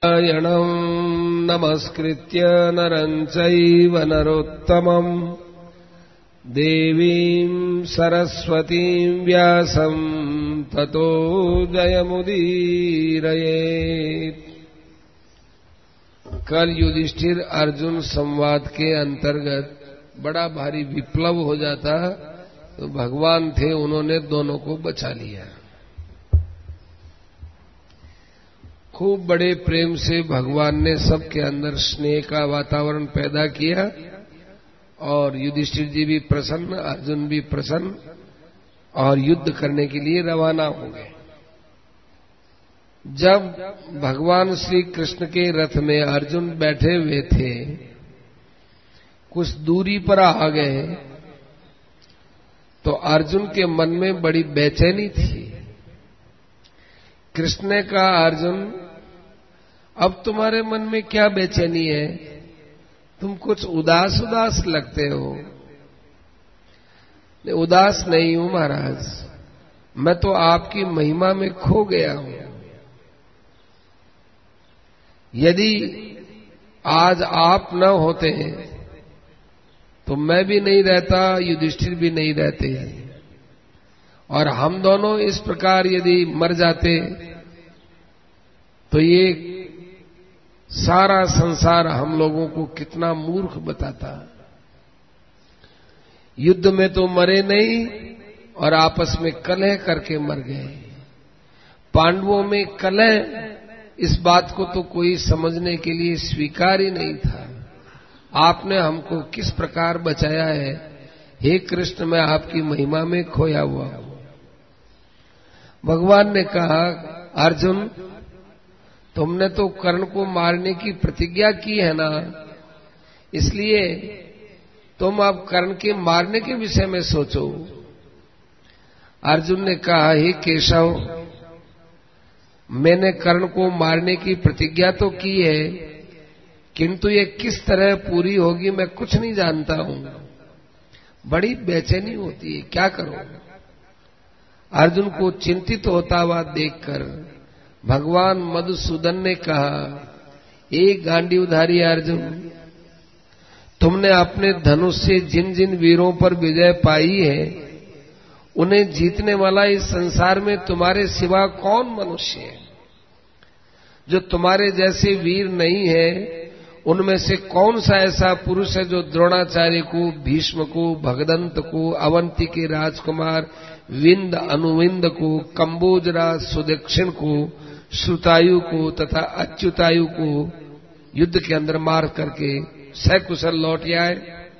नारायणं नमस्कृत्य नरं चैव नरोत्तमं देवीं सरस्वतीं व्यासं ततो जयमुदीरयेत्। कल युधिष्ठिर अर्जुन संवाद के अंतर्गत बड़ा भारी विप्लव हो जाता तो भगवान थे, उन्होंने दोनों को बचा लिया। खूब बड़े प्रेम से भगवान ने सबके अंदर स्नेह का वातावरण पैदा किया और युधिष्ठिर जी भी प्रसन्न, अर्जुन भी प्रसन्न और युद्ध करने के लिए रवाना हो गए। जब भगवान श्री कृष्ण के रथ में अर्जुन बैठे हुए थे, कुछ दूरी पर आ गए तो अर्जुन के मन में बड़ी बेचैनी थी। कृष्ण ने कहा, अर्जुन अब तुम्हारे मन में क्या बेचैनी है? तुम कुछ उदास उदास लगते हो। उदास नहीं हूं महाराज, मैं तो आपकी महिमा में खो गया हूं। यदि आज आप न होते तो मैं भी नहीं रहता, युधिष्ठिर भी नहीं रहते, और हम दोनों इस प्रकार यदि मर जाते तो ये सारा संसार हम लोगों को कितना मूर्ख बताता। युद्ध में तो मरे नहीं और आपस में कलह करके मर गए। पांडवों में कलह, इस बात को तो कोई समझने के लिए स्वीकार ही नहीं था। आपने हमको किस प्रकार बचाया है, हे कृष्ण, मैं आपकी महिमा में खोया हुआ हूं। भगवान ने कहा, अर्जुन तुमने तो कर्ण को मारने की प्रतिज्ञा की है ना, इसलिए तुम अब कर्ण के मारने के विषय में सोचो। अर्जुन ने कहा, हे केशव, मैंने कर्ण को मारने की प्रतिज्ञा तो की है, किंतु ये किस तरह पूरी होगी मैं कुछ नहीं जानता हूं। बड़ी बेचैनी होती है, क्या करूं। अर्जुन को चिंतित होता हुआ देखकर भगवान मधुसूदन ने कहा, एक गांडीवधारी अर्जुन, तुमने अपने धनुष से जिन जिन वीरों पर विजय पाई है, उन्हें जीतने वाला इस संसार में तुम्हारे सिवा कौन मनुष्य है? जो तुम्हारे जैसे वीर नहीं है, उनमें से कौन सा ऐसा पुरुष है जो द्रोणाचार्य को, भीष्म को, भगदंत को, अवंती के राजकुमार विंद अनुविंद को, कंबोजराज सुदक्षिण को, श्रुतायु को तथा अच्युतायु को युद्ध के अंदर मार करके सकुशल लौट आए?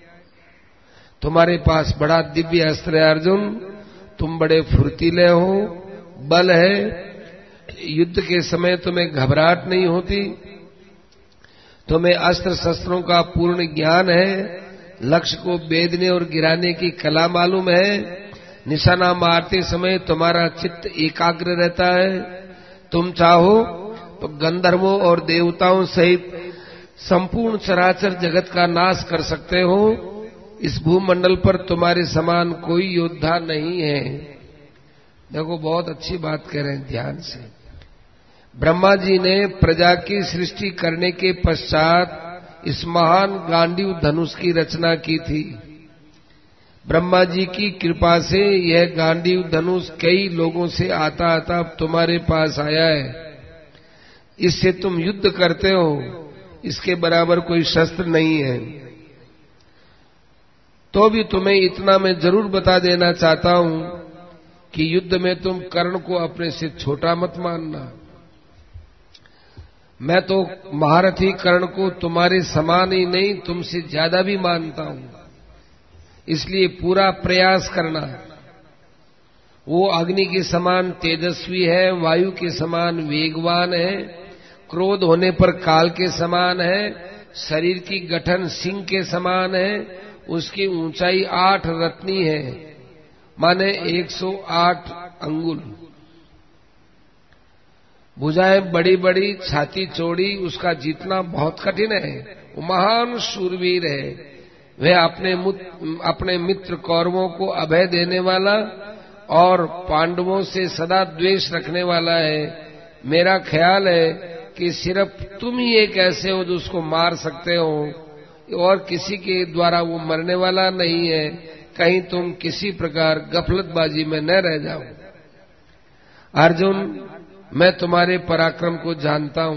तुम्हारे पास बड़ा दिव्य अस्त्र है अर्जुन, तुम बड़े फुर्तीले हो, बल है, युद्ध के समय तुम्हें घबराहट नहीं होती, तुम्हें अस्त्र शस्त्रों का पूर्ण ज्ञान है, लक्ष्य को बेधने और गिराने की कला मालूम है, निशाना मारते समय तुम्हारा चित्त एकाग्र रहता है। तुम चाहो तो गंधर्वों और देवताओं सहित संपूर्ण चराचर जगत का नाश कर सकते हो। इस भूमंडल पर तुम्हारे समान कोई योद्धा नहीं है। देखो, बहुत अच्छी बात कह रहे हैं, ध्यान से। ब्रह्मा जी ने प्रजा की सृष्टि करने के पश्चात इस महान गांडीव धनुष की रचना की थी। ब्रह्मा जी की कृपा से यह गांडीव धनुष कई लोगों से आता आता अब तुम्हारे पास आया है। इससे तुम युद्ध करते हो, इसके बराबर कोई शस्त्र नहीं है। तो भी तुम्हें इतना मैं जरूर बता देना चाहता हूं कि युद्ध में तुम कर्ण को अपने से छोटा मत मानना। मैं तो महारथी कर्ण को तुम्हारे समान ही नहीं, तुमसे ज्यादा भी मानता हूं, इसलिए पूरा प्रयास करना। वो अग्नि के समान तेजस्वी है, वायु के समान वेगवान है, क्रोध होने पर काल के समान है, शरीर की गठन सिंह के समान है, उसकी ऊंचाई 8 रत्नी है, माने 108 अंगुल, भुजाएं बड़ी बड़ी, छाती चौड़ी, उसका जीतना बहुत कठिन है। वो महान शूरवीर है। वह अपने मित्र कौरवों को अभय देने वाला और पांडवों से सदा द्वेष रखने वाला है। मेरा ख्याल है कि सिर्फ तुम ही एक ऐसे हो जो उसको मार सकते हो और किसी के द्वारा वो मरने वाला नहीं है, कहीं तुम किसी प्रकार गफलतबाजी में न रह जाओ। अर्जुन, मैं तुम्हारे पराक्रम को जानता हूं।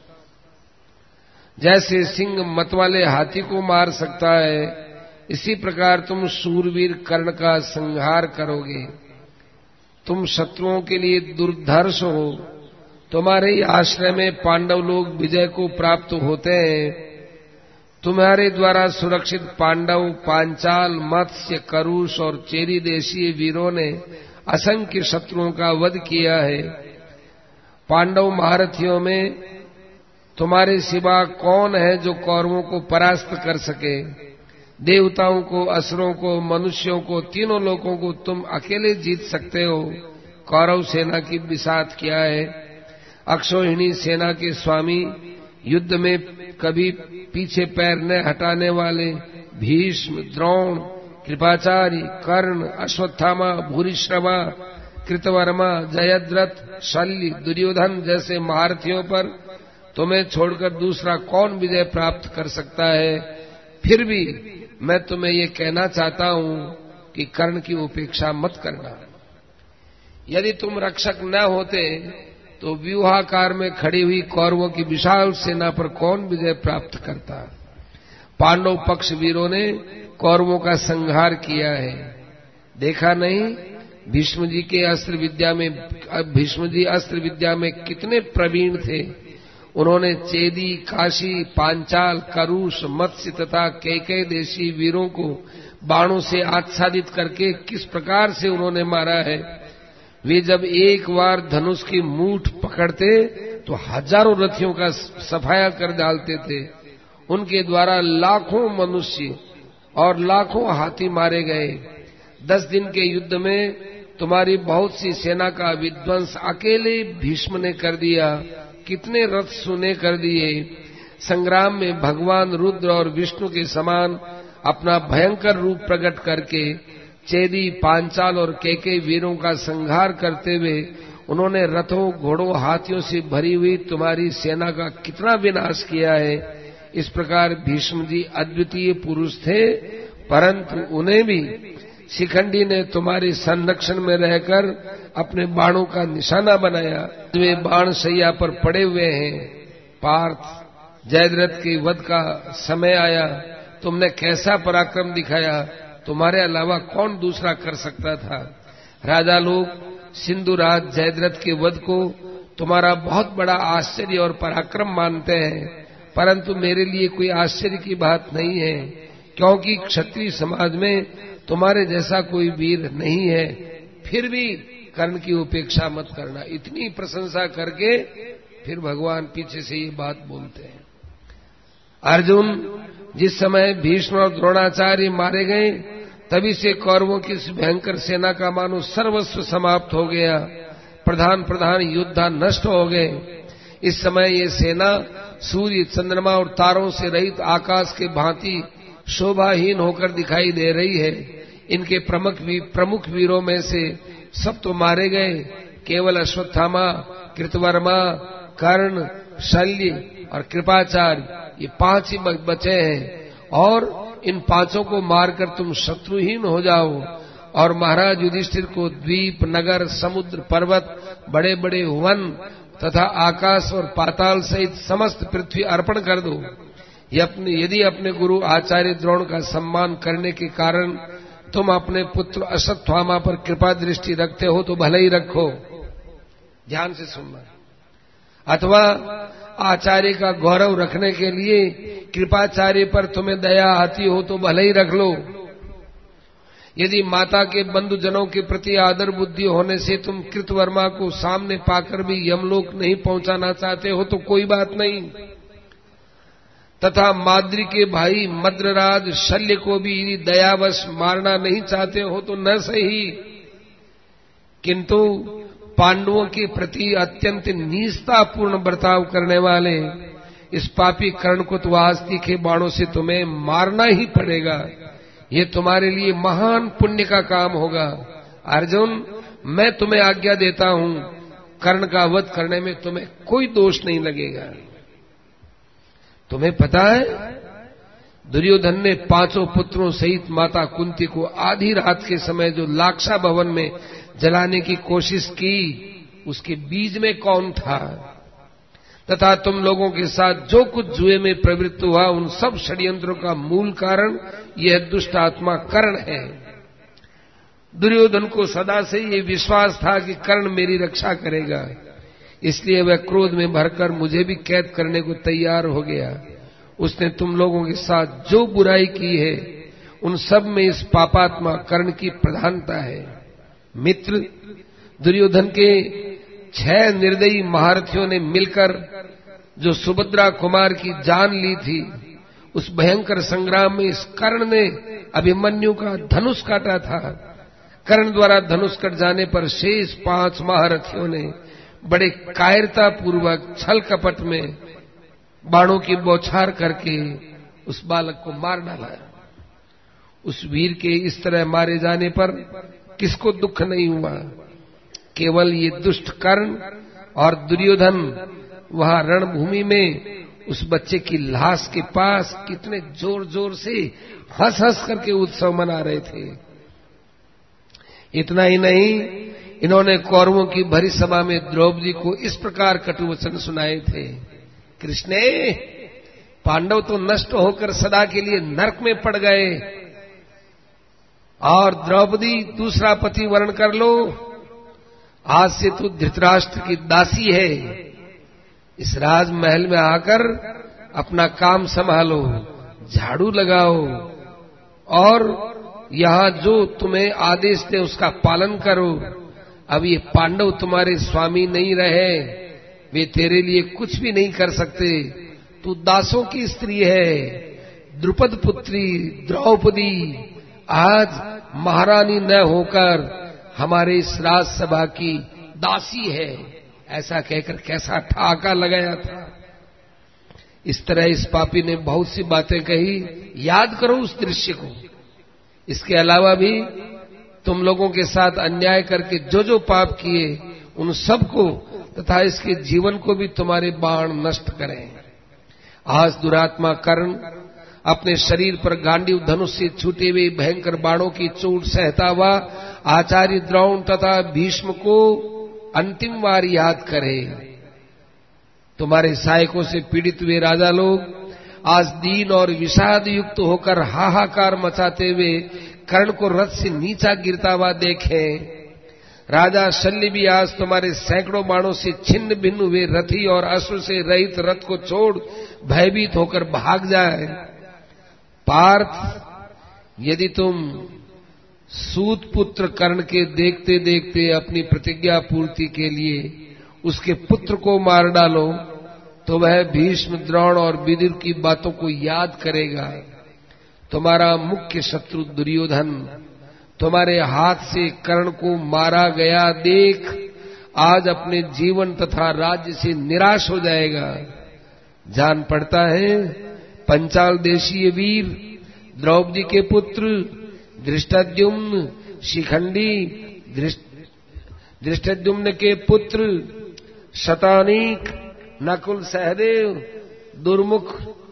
जैसे सिंह मतवाले हाथी को मार सकता है, इसी प्रकार तुम शूरवीर कर्ण का संहार करोगे। तुम शत्रुओं के लिए दुर्धर्ष हो। तुम्हारे ही आश्रय में पांडव लोग विजय को प्राप्त होते हैं। तुम्हारे द्वारा सुरक्षित पांडव, पांचाल, मत्स्य, करुष और चेरी देशीय वीरों ने असंख्य शत्रुओं का वध किया है। पांडव महारथियों में तुम्हारे सिवा कौन है जो कौरवों को परास्त कर सके? देवताओं को, असुरों को, मनुष्यों को, तीनों लोगों को तुम अकेले जीत सकते हो। कौरव सेना की बिसात क्या है? अक्षौहिणी सेना के स्वामी, युद्ध में कभी पीछे पैर न हटाने वाले भीष्म, द्रोण, कृपाचार्य, कर्ण, अश्वत्थामा, भूरिश्रवा, कृतवर्मा, जयद्रथ, शल्य, दुर्योधन जैसे महारथियों पर तुम्हें छोड़कर दूसरा कौन विजय प्राप्त कर सकता है? फिर भी मैं तुम्हें ये कहना चाहता हूं कि कर्ण की उपेक्षा मत करना। यदि तुम रक्षक न होते तो व्यूहाकार में खड़ी हुई कौरवों की विशाल सेना पर कौन विजय प्राप्त करता? पांडव पक्ष वीरों ने कौरवों का संहार किया है, देखा नहीं? भीष्म जी अस्त्र विद्या में कितने प्रवीण थे। उन्होंने चेदी, काशी, पांचाल, करुष, मत्स्य तथा कैकेय देशी वीरों को बाणों से आच्छादित करके किस प्रकार से उन्होंने मारा है। वे जब एक बार धनुष की मूठ पकड़ते तो हजारों रथियों का सफाया कर डालते थे। उनके द्वारा लाखों मनुष्य और लाखों हाथी मारे गए। 10 दिन के युद्ध में तुम्हारी बहुत सी सेना का विध्वंस अकेले भीष्म ने कर दिया। कितने रथ सूने कर दिए। संग्राम में भगवान रुद्र और विष्णु के समान अपना भयंकर रूप प्रकट करके चेदी, पांचाल और कैकेय वीरों का संहार करते हुए उन्होंने रथों, घोड़ों, हाथियों से भरी हुई तुम्हारी सेना का कितना विनाश किया है। इस प्रकार भीष्म जी अद्वितीय पुरुष थे, परंतु उन्हें भी शिखंडी ने तुम्हारे संरक्षण में रहकर अपने बाणों का निशाना बनाया। वे बाण शैया पर पड़े हुए हैं। पार्थ, जयद्रथ के वध का समय आया, तुमने कैसा पराक्रम दिखाया, तुम्हारे अलावा कौन दूसरा कर सकता था। राजा लोग सिंधुराज जयद्रथ के वध को तुम्हारा बहुत बड़ा आश्चर्य और पराक्रम मानते हैं, परंतु मेरे लिए कोई आश्चर्य की बात नहीं है, क्योंकि क्षत्रिय समाज में तुम्हारे जैसा कोई वीर नहीं है। फिर भी कर्ण की उपेक्षा मत करना। इतनी प्रशंसा करके फिर भगवान पीछे से ये बात बोलते हैं। अर्जुन, जिस समय भीष्म और द्रोणाचार्य मारे गए, तभी से कौरवों की इस भयंकर सेना का मानो सर्वस्व समाप्त हो गया। प्रधान योद्धा नष्ट हो गए। इस समय ये सेना सूर्य, चंद्रमा और तारों से रहित आकाश के भांति शोभाहीन होकर दिखाई दे रही है। इनके प्रमुख वीरों में से सब तो मारे गए, केवल अश्वत्थामा, कृतवर्मा, कर्ण, शल्य और कृपाचार्य, ये 5 ही बचे हैं। और इन 5 को मारकर तुम शत्रुहीन हो जाओ और महाराज युधिष्ठिर को द्वीप, नगर, समुद्र, पर्वत, बड़े बड़े वन तथा आकाश और पाताल सहित समस्त पृथ्वी अर्पण कर दो। यदि अपने गुरु आचार्य द्रोण का सम्मान करने के कारण तुम अपने पुत्र अश्वत्थामा पर कृपा दृष्टि रखते हो तो भले ही रखो, ध्यान से सुनना। अथवा आचार्य का गौरव रखने के लिए कृपाचार्य पर तुम्हें दया आती हो तो भले ही रख लो। यदि माता के बंधुजनों के प्रति आदर बुद्धि होने से तुम कृतवर्मा को सामने पाकर भी यमलोक नहीं पहुंचाना चाहते हो तो कोई बात नहीं, तथा माद्री के भाई मद्रराज शल्य को भी यदि दयावश मारना नहीं चाहते हो तो न सही, किंतु पांडवों के प्रति अत्यंत नीचतापूर्ण बर्ताव करने वाले इस पापी कर्ण को तो आज तीखे बाणों से तुम्हें मारना ही पड़ेगा। ये तुम्हारे लिए महान पुण्य का काम होगा। अर्जुन, मैं तुम्हें आज्ञा देता हूं कर्ण का वध करने में तुम्हें कोई दोष नहीं लगेगा। तुम्हें पता है दुर्योधन ने 5 पुत्रों सहित माता कुंती को आधी रात के समय जो लाक्षा भवन में जलाने की कोशिश की, उसके बीज में कौन था? तथा तुम लोगों के साथ जो कुछ जुए में प्रवृत्त हुआ, उन सब षड्यंत्रों का मूल कारण यह दुष्ट आत्मा कर्ण है। दुर्योधन को सदा से ये विश्वास था कि कर्ण मेरी रक्षा करेगा, इसलिए वह क्रोध में भरकर मुझे भी कैद करने को तैयार हो गया। उसने तुम लोगों के साथ जो बुराई की है, उन सब में इस पापात्मा कर्ण की प्रधानता है। मित्र, दुर्योधन के 6 निर्दयी महारथियों ने मिलकर जो सुभद्रा कुमार की जान ली थी, उस भयंकर संग्राम में इस कर्ण ने अभिमन्यु का धनुष काटा था। कर्ण द्वारा धनुष कट जाने पर शेष 5 महारथियों ने बड़े कायरता पूर्वक छल कपट में बाणों की बौछार करके उस बालक को मार डाला। उस वीर के इस तरह मारे जाने पर किसको दुख नहीं हुआ? केवल ये दुष्ट कर्ण और दुर्योधन वहां रणभूमि में उस बच्चे की लाश के पास कितने जोर जोर से हंस हंस करके उत्सव मना रहे थे। इतना ही नहीं, इन्होंने कौरवों की भरी सभा में द्रौपदी को इस प्रकार कटु वचन सुनाए थे। कृष्णे, पांडव तो नष्ट होकर सदा के लिए नरक में पड़ गए, और द्रौपदी दूसरा पति वर्ण कर लो। आज से तू धृतराष्ट्र की दासी है। इस राजमहल में आकर अपना काम संभालो, झाड़ू लगाओ, और यहां जो तुम्हें आदेश दे उसका पालन करो। अब ये पांडव तुम्हारे स्वामी नहीं रहे, वे तेरे लिए कुछ भी नहीं कर सकते। तू दासों की स्त्री है। द्रुपद पुत्री द्रौपदी आज महारानी न होकर हमारे इस राजसभा की दासी है। ऐसा कहकर कैसा ठहाका लगाया था। इस तरह इस पापी ने बहुत सी बातें कही। याद करो उस दृश्य को। इसके अलावा भी तुम लोगों के साथ अन्याय करके जो जो पाप किए, उन सबको तथा इसके जीवन को भी तुम्हारे बाण नष्ट करें। आज दुरात्मा कर्ण अपने शरीर पर गांडीव धनुष से छूटे हुए भयंकर बाणों की चोट सहता हुआ आचार्य द्रोण तथा भीष्म को अंतिम बार याद करे। तुम्हारे सहायकों से पीड़ित हुए राजा लोग आज दीन और विषाद युक्त होकर हाहाकार मचाते हुए कर्ण को रथ से नीचा गिरता हुआ देखे। राजा शल्य भी आज तुम्हारे सैकड़ों बाणों से छिन्न भिन्न हुए रथी और अश्व से रहित रथ को छोड़ भयभीत होकर भाग जाए। पार्थ, यदि तुम सूत पुत्र कर्ण के देखते देखते अपनी प्रतिज्ञा पूर्ति के लिए उसके पुत्र को मार डालो, तो वह भीष्म, द्रोण और विदुर की बातों को याद करेगा। तुम्हारा मुख्य शत्रु दुर्योधन तुम्हारे हाथ से कर्ण को मारा गया देख आज अपने जीवन तथा राज्य से निराश हो जाएगा। जान पड़ता है पंचाल देशीय वीर द्रौपदी के पुत्र धृष्टद्युम्न, शिखंडी धृष्टद्युम्न के पुत्र शतानीक, नकुल, सहदेव, दुर्मुख,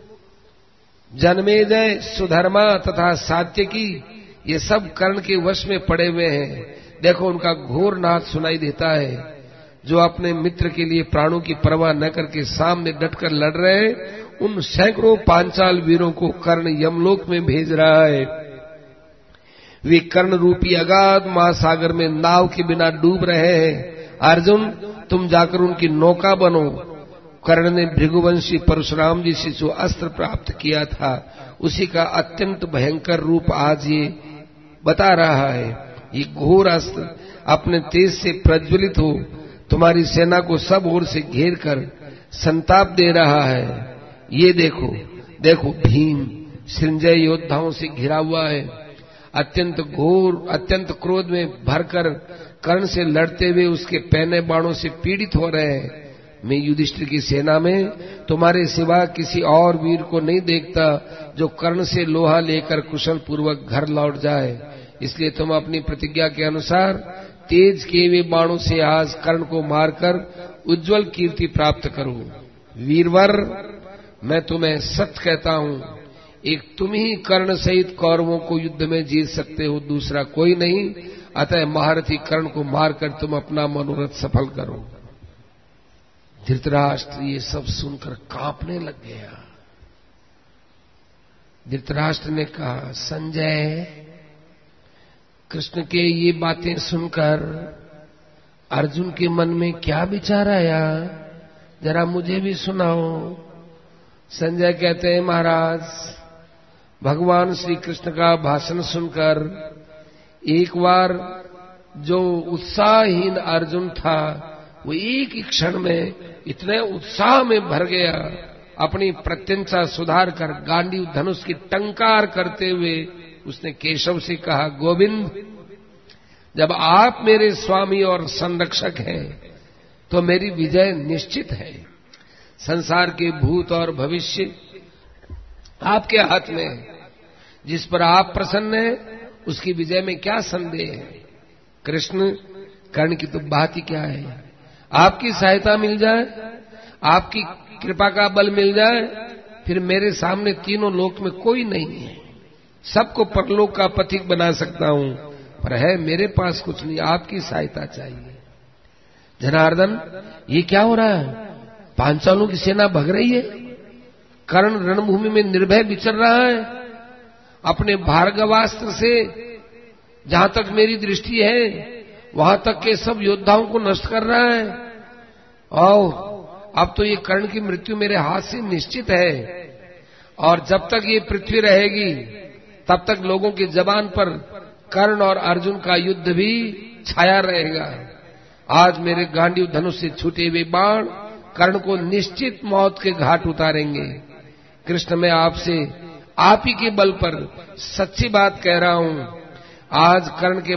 जनमेजय, सुधर्मा तथा सात्यकी, ये सब कर्ण के वश में पड़े हुए हैं। देखो उनका घोर नाद सुनाई देता है, जो अपने मित्र के लिए प्राणों की परवाह न करके सामने डटकर लड़ रहे हैं। उन सैकड़ों पांचाल वीरों को कर्ण यमलोक में भेज रहा है। वे कर्ण रूपी अगाध महासागर में नाव के बिना डूब रहे हैं। अर्जुन, तुम जाकर उनकी नौका बनो। कर्ण ने भृगुवंशी परशुराम जी से जो अस्त्र प्राप्त किया था, उसी का अत्यंत भयंकर रूप आज ये बता रहा है। ये घोर अस्त्र अपने तेज से प्रज्वलित हो तुम्हारी सेना को सब ओर से घेर कर संताप दे रहा है। ये देखो देखो, भीम संजय योद्धाओं से घिरा हुआ है। अत्यंत घोर, अत्यंत क्रोध में भरकर कर्ण से लड़ते हुए उसके पहने बाणों से पीड़ित हो रहे हैं। मैं युधिष्ठिर की सेना में तुम्हारे सिवा किसी और वीर को नहीं देखता जो कर्ण से लोहा लेकर कुशल पूर्वक घर लौट जाए। इसलिए तुम अपनी प्रतिज्ञा के अनुसार तेज किए हुए बाणों से आज कर्ण को मारकर उज्जवल कीर्ति प्राप्त करूं। वीरवर, मैं तुम्हें सत्य कहता हूं, एक तुम ही कर्ण सहित कौरवों को युद्ध में जीत सकते हो, दूसरा कोई नहीं। अतः महारथी कर्ण को मारकर तुम अपना मनोरथ सफल करो। धृतराष्ट्र ये सब सुनकर कांपने लग गया। धृतराष्ट्र ने कहा, संजय, कृष्ण के ये बातें सुनकर अर्जुन के मन में क्या विचार आया, जरा मुझे भी सुनाओ। संजय कहते हैं, महाराज, भगवान श्री कृष्ण का भाषण सुनकर एक बार जो उत्साहहीन अर्जुन था वो एक ही क्षण में इतने उत्साह में भर गया, अपनी प्रत्यंचा सुधार कर गांडीव धनुष की टंकार करते हुए उसने केशव से कहा, गोविंद, जब आप मेरे स्वामी और संरक्षक हैं तो मेरी विजय निश्चित है। संसार के भूत और भविष्य आपके हाथ में है। जिस पर आप प्रसन्न हैं उसकी विजय में क्या संदेह है। कृष्ण, कर्ण की तो बात ही क्या है। आपकी सहायता मिल जाए, आपकी कृपा का बल मिल जाए, फिर मेरे सामने तीनों लोक में कोई नहीं है। सबको परलोक का पथिक बना सकता हूं, पर है मेरे पास कुछ नहीं, आपकी सहायता चाहिए। जनार्दन, ये क्या हो रहा है? पांचालों की सेना भग रही है, कर्ण रणभूमि में निर्भय विचर रहा है, अपने भार्गवास्त्र से जहां तक मेरी दृष्टि है वहां तक के सब योद्धाओं को नष्ट कर रहा है। अब तो ये कर्ण की मृत्यु मेरे हाथ से निश्चित है, और जब तक ये पृथ्वी रहेगी तब तक लोगों की जबान पर कर्ण और अर्जुन का युद्ध भी छाया रहेगा। आज मेरे गांडीव धनुष से छूटे हुए बाण कर्ण को निश्चित मौत के घाट उतारेंगे। कृष्ण, मैं आपसे आप ही के बल पर सच्ची बात कह रहा हूं। आज कर्ण के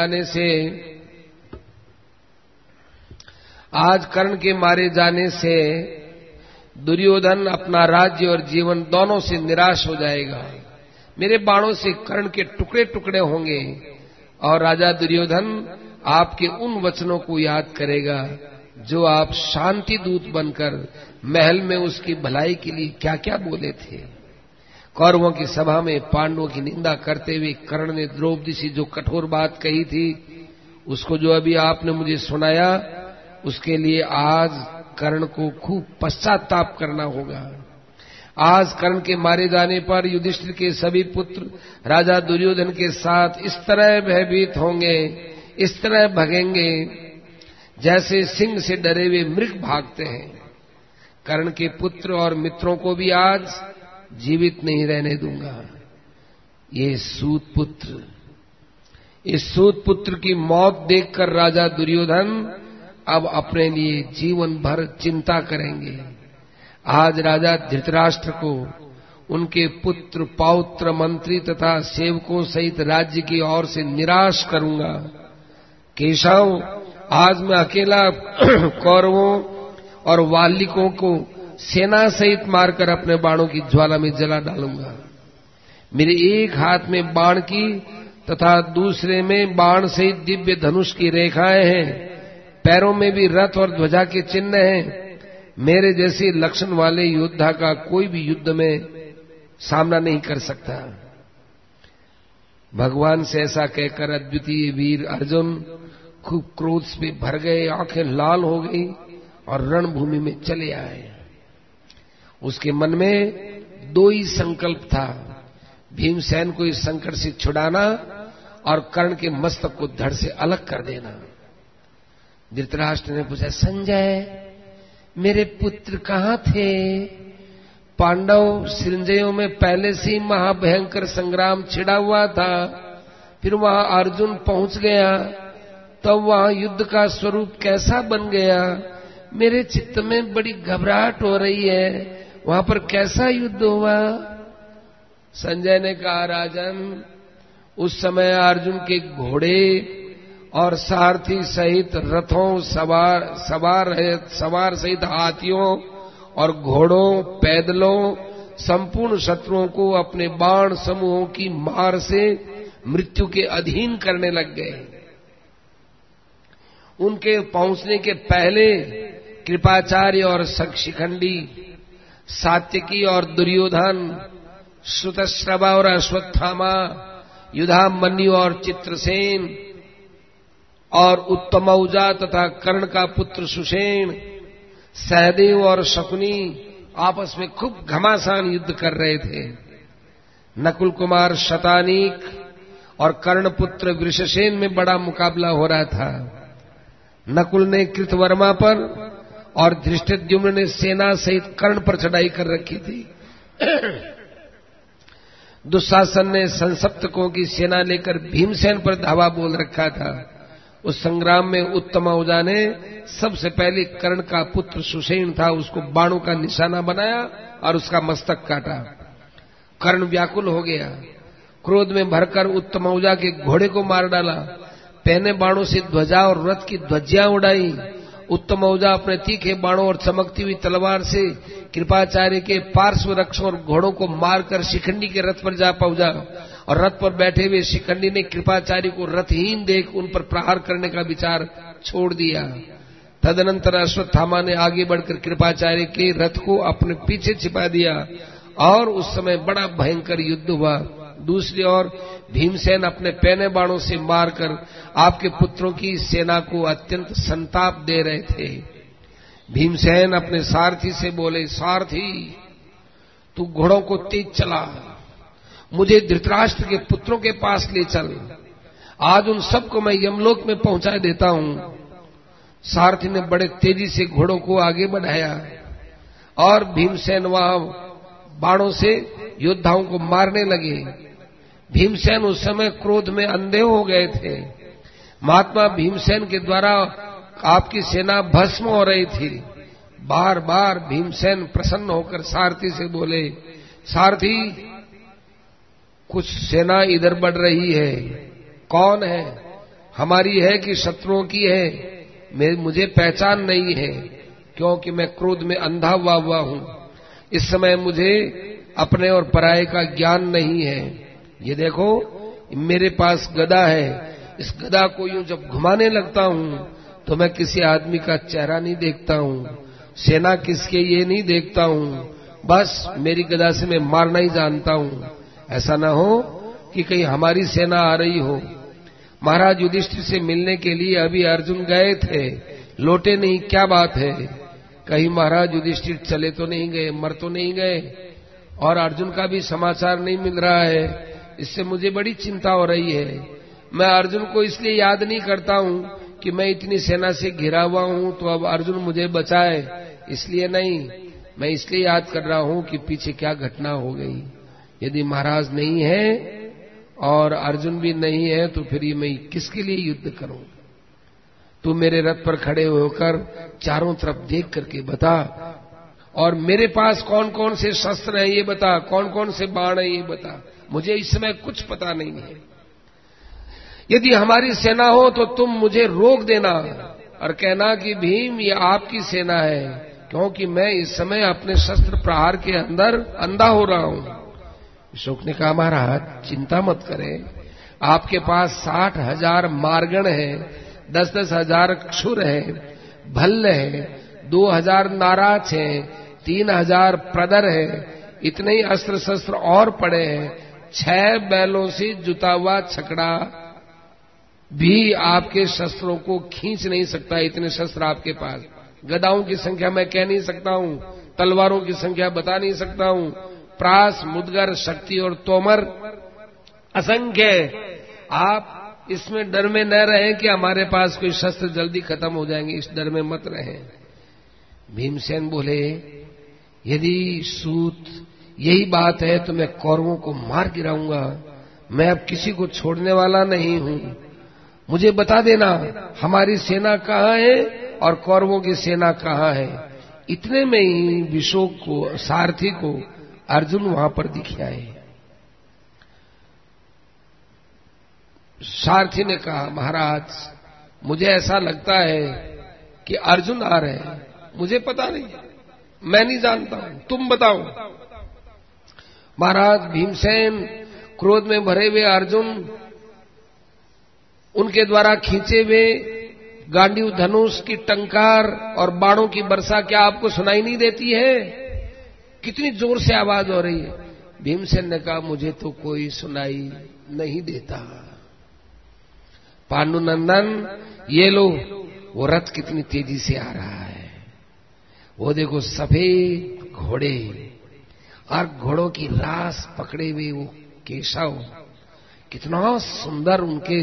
मारे जाने से दुर्योधन अपना राज्य और जीवन दोनों से निराश हो जाएगा। मेरे बाणों से कर्ण के टुकड़े टुकड़े होंगे, और राजा दुर्योधन आपके उन वचनों को याद करेगा जो आप शांति दूत बनकर महल में उसकी भलाई के लिए क्या क्या बोले थे। कौरवों की सभा में पांडवों की निंदा करते हुए कर्ण ने द्रौपदी से जो कठोर बात कही थी, उसको जो अभी आपने मुझे सुनाया, उसके लिए आज कर्ण को खूब पश्चाताप करना होगा। आज कर्ण के मारे जाने पर युधिष्ठिर के सभी पुत्र राजा दुर्योधन के साथ इस तरह भयभीत होंगे, इस तरह भगेंगे जैसे सिंह से डरे हुए मृग भागते हैं। कर्ण के पुत्र और मित्रों को भी आज जीवित नहीं रहने दूंगा। ये सूत पुत्र, इस सूत पुत्र की मौत देखकर राजा दुर्योधन अब अपने लिए जीवन भर चिंता करेंगे। आज राजा धृतराष्ट्र को उनके पुत्र, पौत्र, मंत्री तथा सेवकों सहित राज्य की ओर से निराश करूंगा। केशव, आज मैं अकेला कौरवों और वाल्मीकों को सेना सहित मारकर अपने बाणों की ज्वाला में जला डालूंगा। मेरे एक हाथ में बाण की तथा दूसरे में बाण सहित दिव्य धनुष की रेखाएं हैं, पैरों में भी रथ और ध्वजा के चिन्ह हैं। मेरे जैसे लक्षण वाले योद्धा का कोई भी युद्ध में सामना नहीं कर सकता। भगवान से ऐसा कहकर अद्वितीय वीर अर्जुन खूब क्रोध से भर गए, आंखें लाल हो गई और रणभूमि में चले आए। उसके मन में दो ही संकल्प था, भीमसेन को इस संकट से छुड़ाना और कर्ण के मस्तक को धड़ से अलग कर देना। धृतराष्ट्र ने पूछा, संजय, मेरे पुत्र कहां थे? पांडव सिरंजयों में पहले से ही महाभयंकर संग्राम छिड़ा हुआ था, फिर वहां अर्जुन पहुंच गया, तब वहां युद्ध का स्वरूप कैसा बन गया? मेरे चित्त में बड़ी घबराहट हो रही है, वहां पर कैसा युद्ध हुआ? संजय ने कहा, राजन, उस समय अर्जुन के घोड़े और सारथी सहित रथों, सवार सहित हाथियों और घोड़ों, पैदलों, संपूर्ण शत्रुओं को अपने बाण समूहों की मार से मृत्यु के अधीन करने लग गए। उनके पहुंचने के पहले कृपाचार्य और शिखंडी, सात्यकी और दुर्योधन, श्रुतश्रवा और अश्वत्थामा, युधामन्यु और चित्रसेन और उत्तमौजा तथा कर्ण का पुत्र सुषेण, सहदेव और शकुनी आपस में खूब घमासान युद्ध कर रहे थे। नकुल कुमार शतानीक और कर्णपुत्र वृषसेन में बड़ा मुकाबला हो रहा था। नकुल ने कृतवर्मा पर और धृष्टद्युम्न ने सेना सहित कर्ण पर चढ़ाई कर रखी थी। दुशासन ने संसप्तकों की सेना लेकर भीमसेन पर धावा बोल रखा था। उस संग्राम में उत्तमौजा ने सबसे पहले कर्ण का पुत्र सुषेण था, उसको बाणों का निशाना बनाया और उसका मस्तक काटा। कर्ण व्याकुल हो गया, क्रोध में भरकर उत्तमौजा के घोड़े को मार डाला, पहने बाणों से ध्वजा और रथ की ध्वजियां उड़ाई। उत्तमौजा अपने तीखे बाणों और चमकती हुई तलवार से कृपाचार्य के पार्श्व रक्षों और घोड़ों को मारकर शिखंडी के रथ पर जा पहुंचा और रथ पर बैठे हुए शिखंडी ने कृपाचार्य को रथहीन देख उन पर प्रहार करने का विचार छोड़ दिया। तदनंतर अश्वत्थामा ने आगे बढ़कर कृपाचार्य के रथ को अपने पीछे छिपा दिया और उस समय बड़ा भयंकर युद्ध हुआ। दूसरी ओर भीमसेन अपने पैने बाणों से मारकर आपके पुत्रों की सेना को अत्यंत संताप दे रहे थे। भीमसेन अपने सारथी से बोले, सारथी तू घोड़ों को तेज चला, मुझे धृतराष्ट्र के पुत्रों के पास ले चल, आज उन सबको मैं यमलोक में पहुंचा देता हूं। सारथी ने बड़े तेजी से घोड़ों को आगे बढ़ाया और भीमसेन वहां बाणों से योद्धाओं को मारने लगे। भीमसेन उस समय क्रोध में अंधे हो गए थे। महात्मा भीमसेन के द्वारा आपकी सेना भस्म हो रही थी। बार बार भीमसेन प्रसन्न होकर सारथी से बोले, सारथी कुछ सेना इधर बढ़ रही है, कौन है, हमारी है कि शत्रुओं की है, मुझे पहचान नहीं है, क्योंकि मैं क्रोध में अंधा हुआ हूं। इस समय मुझे अपने और पराये का ज्ञान नहीं है। ये देखो मेरे पास गदा है, इस गदा को यूं जब घुमाने लगता हूं तो मैं किसी आदमी का चेहरा नहीं देखता हूं, सेना किसके ये नहीं देखता हूं, बस मेरी गदा से मैं मारना ही जानता हूं। ऐसा ना हो कि कहीं हमारी सेना आ रही हो। महाराज युधिष्ठिर से मिलने के लिए अभी अर्जुन गए थे, लौटे नहीं, क्या बात है? कहीं महाराज युधिष्ठिर चले तो नहीं गए, मर तो नहीं गए? और अर्जुन का भी समाचार नहीं मिल रहा है, इससे मुझे बड़ी चिंता हो रही है। मैं अर्जुन को इसलिए याद नहीं करता हूं कि मैं इतनी सेना से घिरा हुआ हूं तो अब अर्जुन मुझे बचाए, इसलिए नहीं, मैं इसलिए याद कर रहा हूं कि पीछे क्या घटना हो गई। यदि महाराज नहीं है और अर्जुन भी नहीं है तो फिर ये मैं किसके लिए युद्ध करूं? तू मेरे रथ पर खड़े होकर चारों तरफ देख करके बता, और मेरे पास कौन कौन से शस्त्र हैं ये बता, कौन कौन से बाण हैं ये बता, मुझे इस समय कुछ पता नहीं है। यदि हमारी सेना हो तो तुम मुझे रोक देना और कहना कि भीम ये आपकी सेना है, क्योंकि मैं इस समय अपने शस्त्र प्रहार के अंदर अंधा हो रहा हूं। अशोक ने कहा, महाराज चिंता मत करें, आपके पास 60,000 मारगण है, 10-10 हजार क्षुर है, भल्ल है, 2,000 नाराज है, 3,000 प्रदर है, इतने ही अस्त्र शस्त्र और पड़े हैं। 6 बैलों से जुता हुआ छकड़ा भी आपके शस्त्रों को खींच नहीं सकता, इतने शस्त्र आपके पास। गदाओं की संख्या मैं कह नहीं सकता हूं, तलवारों की संख्या बता नहीं सकता हूं, प्रास, मुदगर, शक्ति और तोमर असंख्य। आप इसमें डर में न रहें कि हमारे पास कोई शस्त्र जल्दी खत्म हो जाएंगे, इस डर में मत रहें। भीमसेन बोले, यदि सूत यही बात है तो मैं कौरवों को मार गिराऊंगा, मैं अब किसी को छोड़ने वाला नहीं हूं। मुझे बता देना हमारी सेना कहां है और कौरवों की सेना कहां है। इतने में ही विशोक को, सारथी को अर्जुन वहां पर दिख आए। सारथी ने कहा, महाराज मुझे ऐसा लगता है कि अर्जुन आ रहे हैं, मुझे पता नहीं, मैं नहीं जानता हूं, तुम बताओ। महाराज भीमसेन, क्रोध में भरे हुए अर्जुन, उनके द्वारा खींचे हुए गांडीव धनुष की टंकार और बाणों की वर्षा क्या आपको सुनाई नहीं देती है? कितनी जोर से आवाज हो रही है। भीमसेन ने कहा मुझे तो कोई सुनाई नहीं देता। पांडुनंदन ये लो, वो रथ कितनी तेजी से आ रहा है, वो देखो सफेद घोड़े और घोड़ों की रास पकड़े हुए वो केशव, कितना सुंदर उनके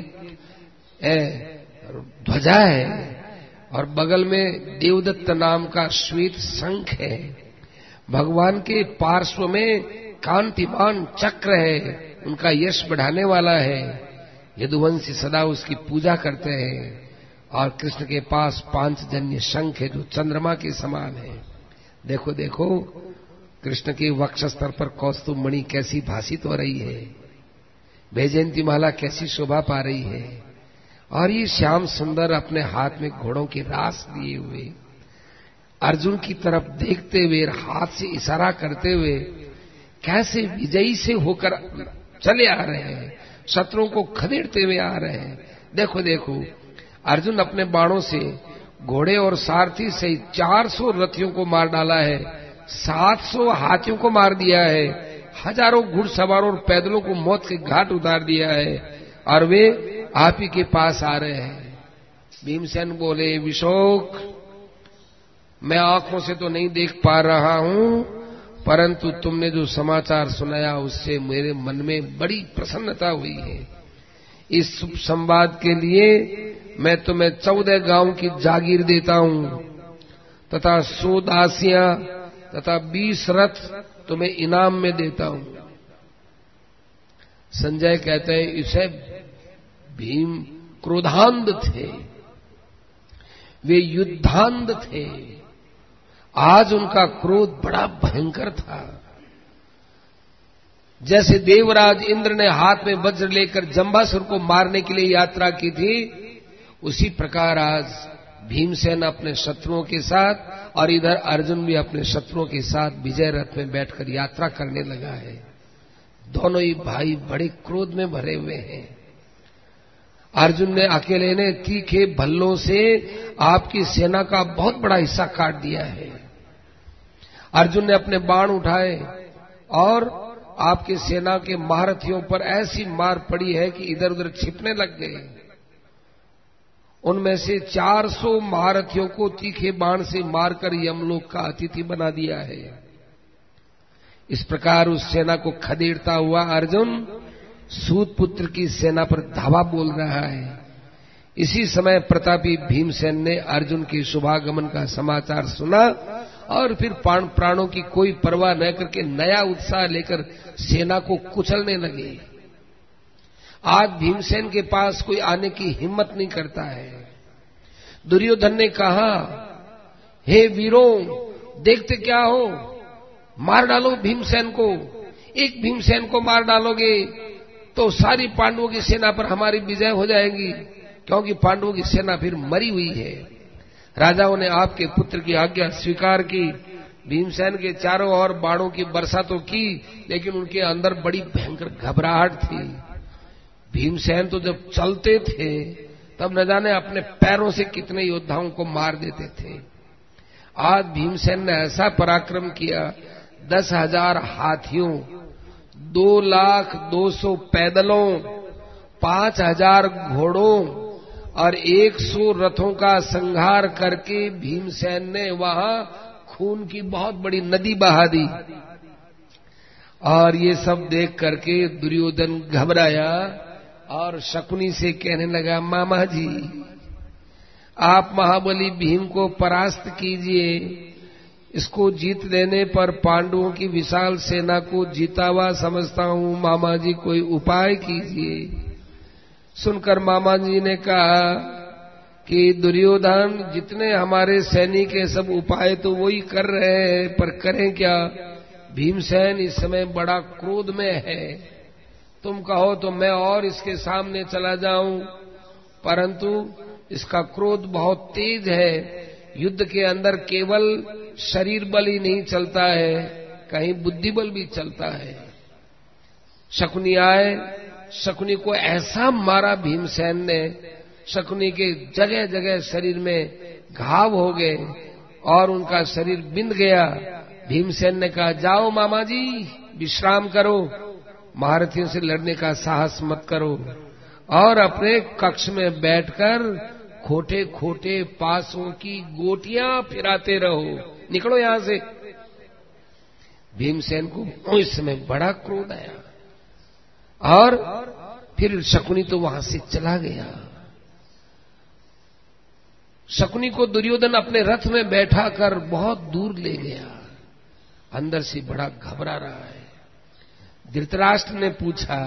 ध्वजा है, और बगल में देवदत्त नाम का श्वेत शंख है। भगवान के पार्श्व में कांतिमान चक्र है, उनका यश बढ़ाने वाला है। यदुवंशी सदा उसकी पूजा करते हैं। और कृष्ण के पास पांचजन्य शंख है जो चंद्रमा के समान है। देखो देखो कृष्ण के वक्षस्तर पर कौस्तुभ मणि कैसी भासित हो रही है, वैजयंती माला कैसी शोभा पा रही है। और ये श्याम सुंदर अपने हाथ में घोड़ों की रास लिए हुए अर्जुन की तरफ देखते हुए, हाथ से इशारा करते हुए कैसे विजयी से होकर चले आ रहे हैं, शत्रुओं को खदेड़ते हुए आ रहे हैं। देखो देखो अर्जुन अपने बाणों से घोड़े और सारथी से 400 रथियों को मार डाला है, 700 हाथियों को मार दिया है, हजारों घुड़सवारों और पैदलों को मौत के घाट उतार दिया है, और वे आप ही के पास आ रहे हैं। भीमसेन बोले विशोक, मैं आंखों से तो नहीं देख पा रहा हूं, परंतु तुमने जो समाचार सुनाया उससे मेरे मन में बड़ी प्रसन्नता हुई है। इस शुभ संवाद के लिए मैं तुम्हें 14 गांव की जागीर देता हूं तथा 100 दासियां तथा 20 रथ तुम्हें इनाम में देता हूं। संजय कहते हैं इसे भीम क्रोधांध थे, वे युद्धांध थे। आज उनका क्रोध बड़ा भयंकर था। जैसे देवराज इंद्र ने हाथ में वज्र लेकर जंबासुर को मारने के लिए यात्रा की थी, उसी प्रकार आज भीमसेन अपने शत्रुओं के साथ और इधर अर्जुन भी अपने शत्रुओं के साथ विजय रथ में बैठकर यात्रा करने लगा है। दोनों ही भाई बड़े क्रोध में भरे हुए हैं। अर्जुन ने अकेले ने तीखे भल्लों से आपकी सेना का बहुत बड़ा हिस्सा काट दिया है। अर्जुन ने अपने बाण उठाए और आपके सेना के महारथियों पर ऐसी मार पड़ी है कि इधर उधर छिपने लग गए। उनमें से 400 महारथियों को तीखे बाण से मारकर यमलोक का अतिथि बना दिया है। इस प्रकार उस सेना को खदेड़ता हुआ अर्जुन सूत पुत्र की सेना पर धावा बोल रहा है। इसी समय प्रतापी भीमसेन ने अर्जुन के शुभागमन का समाचार सुना और फिर प्राणों की कोई परवाह न करके नया उत्साह लेकर सेना को कुचलने लगे। आज भीमसेन के पास कोई आने की हिम्मत नहीं करता है। दुर्योधन ने कहा, हे वीरों, देखते क्या हो, मार डालो भीमसेन को। एक भीमसेन को मार डालोगे तो सारी पांडवों की सेना पर हमारी विजय हो जाएगी, क्योंकि पांडवों की सेना फिर मरी हुई है। राजाओं ने आपके पुत्र की आज्ञा स्वीकार की। भीमसेन के चारों ओर बाणों की वर्षा तो की, लेकिन उनके अंदर बड़ी भयंकर घबराहट थी। भीमसेन तो जब चलते थे तब न जाने अपने पैरों से कितने योद्धाओं को मार देते थे। आज भीमसेन ने ऐसा पराक्रम किया, 10,000 हाथियों, 2,200,000 पैदलों, 5,000 घोड़ों और 100 रथों का संहार करके भीमसेन ने वहां खून की बहुत बड़ी नदी बहा दी। और ये सब देख करके दुर्योधन घबराया और शकुनी से कहने लगा, मामा जी, आप महाबली भीम को परास्त कीजिए। इसको जीत लेने पर पांडवों की विशाल सेना को जीता हुआ समझता हूं। मामा जी कोई उपाय कीजिए। सुनकर मामा जी ने कहा कि दुर्योधन, जितने हमारे सैनिक है सब उपाय तो वही कर रहे हैं, पर करें क्या। भीमसेन इस समय बड़ा क्रोध में है। तुम कहो तो मैं और इसके सामने चला जाऊं, परंतु इसका क्रोध बहुत तेज है। युद्ध के अंदर केवल शरीर बल ही नहीं चलता है, कहीं बुद्धि बल भी चलता है। शकुनी आए, शकुनी को ऐसा मारा भीमसेन ने, शकुनी के जगह जगह शरीर में घाव हो गए और उनका शरीर बिंद गया। भीमसेन ने कहा, जाओ मामा जी, विश्राम करो, महारथियों से लड़ने का साहस मत करो और अपने कक्ष में बैठकर खोटे खोटे पासों की गोटियां फिराते रहो, निकलो यहां से। भीमसेन को इस समय बड़ा क्रोध आया और फिर शकुनी तो वहां से चला गया। शकुनी को दुर्योधन अपने रथ में बैठा कर बहुत दूर ले गया। अंदर से बड़ा घबरा रहा है। धृतराष्ट्र ने पूछा,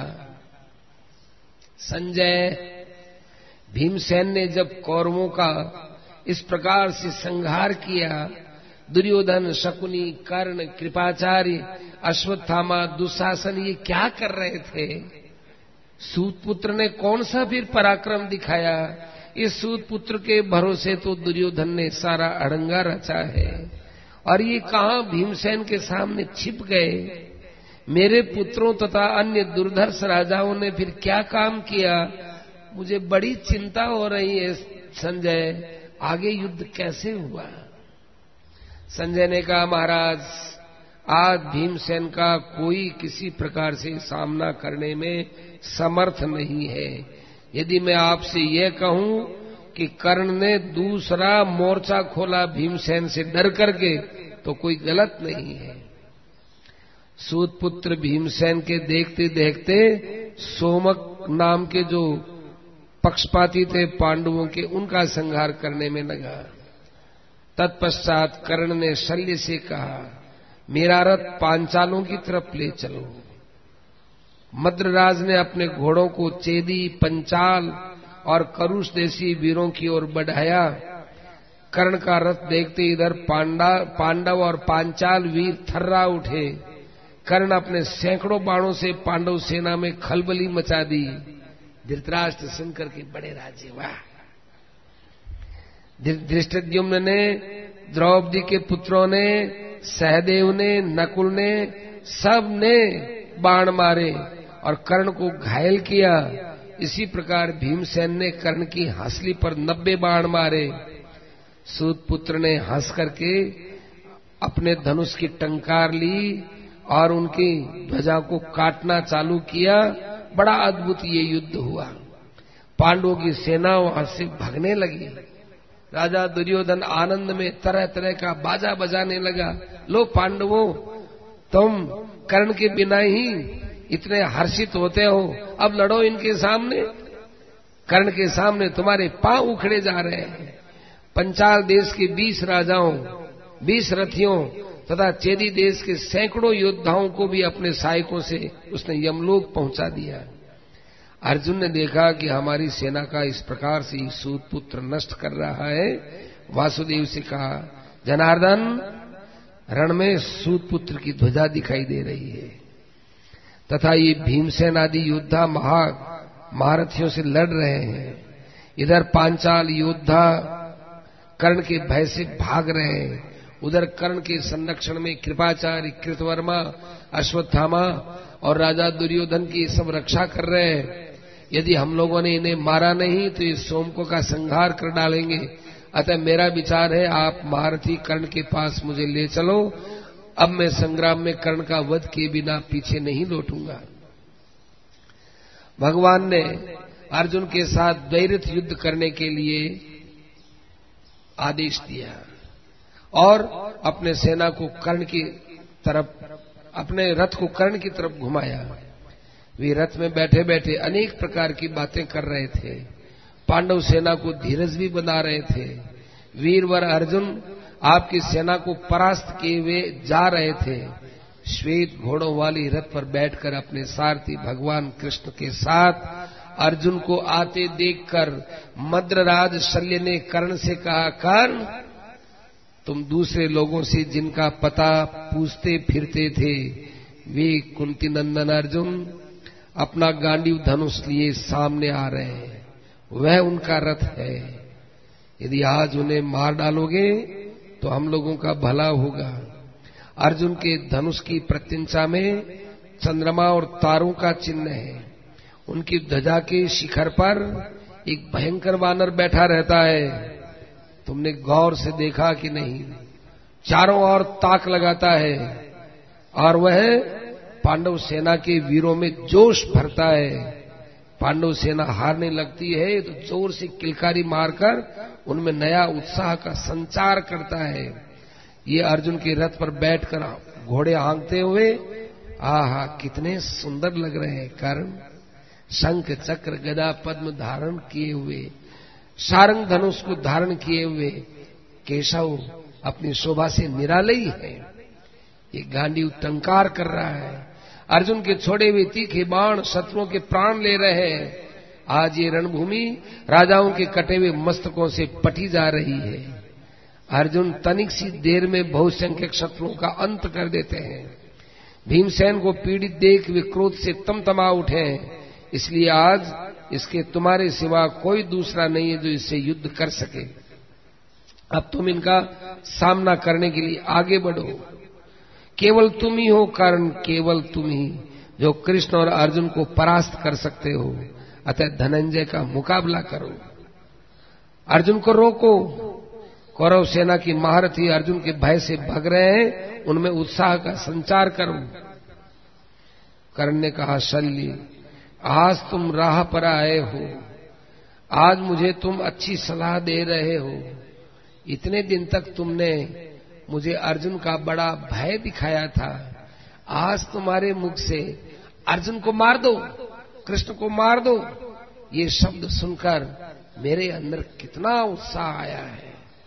संजय, भीमसेन ने जब कौरवों का इस प्रकार से संहार किया, दुर्योधन, शकुनी, कर्ण, कृपाचार्य, अश्वत्थामा, दुशासन ये क्या कर रहे थे? सूतपुत्र ने कौन सा फिर पराक्रम दिखाया? इस सूतपुत्र के भरोसे तो दुर्योधन ने सारा अड़ंगा रचा है और ये कहां भीमसेन के सामने छिप गए। मेरे पुत्रों तथा अन्य दुर्धर्ष राजाओं ने फिर क्या काम किया? मुझे बड़ी चिंता हो रही है संजय, आगे युद्ध कैसे हुआ? संजय ने कहा, महाराज, आज भीमसेन का कोई किसी प्रकार से सामना करने में समर्थ नहीं है। यदि मैं आपसे यह कहूं कि कर्ण ने दूसरा मोर्चा खोला भीमसेन से डर करके, तो कोई गलत नहीं है। सूतपुत्र भीमसेन के देखते देखते सोमक नाम के जो पक्षपाती थे पांडवों के, उनका संहार करने में लगा। तत्पश्चात कर्ण ने शल्य से कहा, मेरा रथ पांचालों की तरफ ले चलो। मद्रराज ने अपने घोड़ों को चेदी, पंचाल और करुष देशी वीरों की ओर बढ़ाया। कर्ण का रथ देखते इधर पांडव और पांचाल वीर थर्रा उठे। कर्ण अपने सैकड़ों बाणों से पांडव सेना में खलबली मचा दी। धृतराष्ट्र सुनकर के बड़े राजे, वाह! धृष्टद्युम्न ने, द्रौपदी के पुत्रों ने, सहदेव ने, नकुल ने, सब ने बाण मारे और कर्ण को घायल किया। इसी प्रकार भीमसेन ने कर्ण की हंसली पर 90 बाण मारे। सूतपुत्र ने हंस करके अपने धनुष की टंकार ली और उनकी ध्वजा को काटना चालू किया। बड़ा अद्भुत ये युद्ध हुआ। पांडवों की सेना वहां से भागने लगी। राजा दुर्योधन आनंद में तरह तरह का बाजा बजाने लगा। लो पांडवों, तुम कर्ण के बिना ही इतने हर्षित होते हो, अब लड़ो इनके सामने। कर्ण के सामने तुम्हारे पांव उखड़े जा रहे हैं। पंचाल देश के 20 राजाओं, 20 रथियों तथा चेदी देश के सैकड़ों योद्धाओं को भी अपने सहायकों से उसने यमलोक पहुंचा दिया। अर्जुन ने देखा कि हमारी सेना का इस प्रकार से सूतपुत्र नष्ट कर रहा है। वासुदेव से कहा, जनार्दन, रण में सूतपुत्र की ध्वजा दिखाई दे रही है तथा ये भीमसेन आदि योद्धा महारथियों से लड़ रहे हैं। इधर पांचाल योद्धा कर्ण के भय से भाग रहे हैं, उधर कर्ण के संरक्षण में कृपाचार्य, कृतवर्मा, अश्वत्थामा और राजा दुर्योधन की सब रक्षा कर रहे हैं। यदि हम लोगों ने इन्हें मारा नहीं तो ये सोमकों का संहार कर डालेंगे। अतः मेरा विचार है, आप महारथी कर्ण के पास मुझे ले चलो। अब मैं संग्राम में कर्ण का वध किए बिना पीछे नहीं लौटूंगा। भगवान ने अर्जुन के साथ द्वैरथ युद्ध करने के लिए आदेश दिया और अपने सेना को कर्ण की तरफ, अपने रथ को कर्ण की तरफ घुमाया। वे रथ में बैठे बैठे अनेक प्रकार की बातें कर रहे थे। पांडव सेना को धीरज भी बना रहे थे। वीरवर अर्जुन आपकी सेना को परास्त किए हुए जा रहे थे। श्वेत घोड़ों वाली रथ पर बैठकर अपने सारथी भगवान कृष्ण के साथ अर्जुन को आते देखकर मद्रराज शल्य ने कर्ण से कहा, कर्ण, तुम दूसरे लोगों से जिनका पता पूछते फिरते थे, वे कुंती नंदन अर्जुन अपना गांडीव धनुष लिए सामने आ रहे हैं। वह उनका रथ है। यदि आज उन्हें मार डालोगे तो हम लोगों का भला होगा। अर्जुन के धनुष की प्रत्यंचा में चंद्रमा और तारों का चिन्ह है। उनकी ध्वजा के शिखर पर एक भयंकर वानर बैठा रहता है, तुमने गौर से देखा कि नहीं? चारों ओर ताक लगाता है और वह पांडव सेना के वीरों में जोश भरता है। पांडव सेना हारने लगती है तो जोर से किलकारी मारकर उनमें नया उत्साह का संचार करता है। ये अर्जुन के रथ पर बैठकर घोड़े हाँकते हुए आहा कितने सुंदर लग रहे हैं। कारण शंख चक्र गदा पद्म धारण किए हुए, सारंग धनुष को धारण किए हुए केशव अपनी शोभा से निराले ही है। ये गांडीव टंकार कर रहा है। अर्जुन के छोड़े हुए तीखे बाण शत्रुओं के प्राण ले रहे हैं। आज ये रणभूमि राजाओं के कटे हुए मस्तकों से पटी जा रही है। अर्जुन तनिक सी देर में बहुसंख्यक शत्रुओं का अंत कर देते हैं। भीमसेन को पीड़ित देख वे क्रोध से तमतमा उठे। इसलिए आज इसके तुम्हारे सिवा कोई दूसरा नहीं है जो इससे युद्ध कर सके। अब तुम इनका सामना करने के लिए आगे बढ़ो। केवल तुम ही हो, कारण केवल तुम ही जो कृष्ण और अर्जुन को परास्त कर सकते हो। अतः धनंजय का मुकाबला करो, अर्जुन को रोको। कौरव सेना की महारथी अर्जुन के भय से भग रहे हैं, उनमें उत्साह का संचार करो। कर्ण ने कहा, शल्य आज तुम राह पर आए हो, आज मुझे तुम अच्छी सलाह दे रहे हो। इतने दिन तक तुमने मुझे अर्जुन का बड़ा भय दिखाया था, आज तुम्हारे मुख से अर्जुन को मार दो, कृष्ण को मार दो, ये शब्द सुनकर मेरे अंदर कितना उत्साह आया है।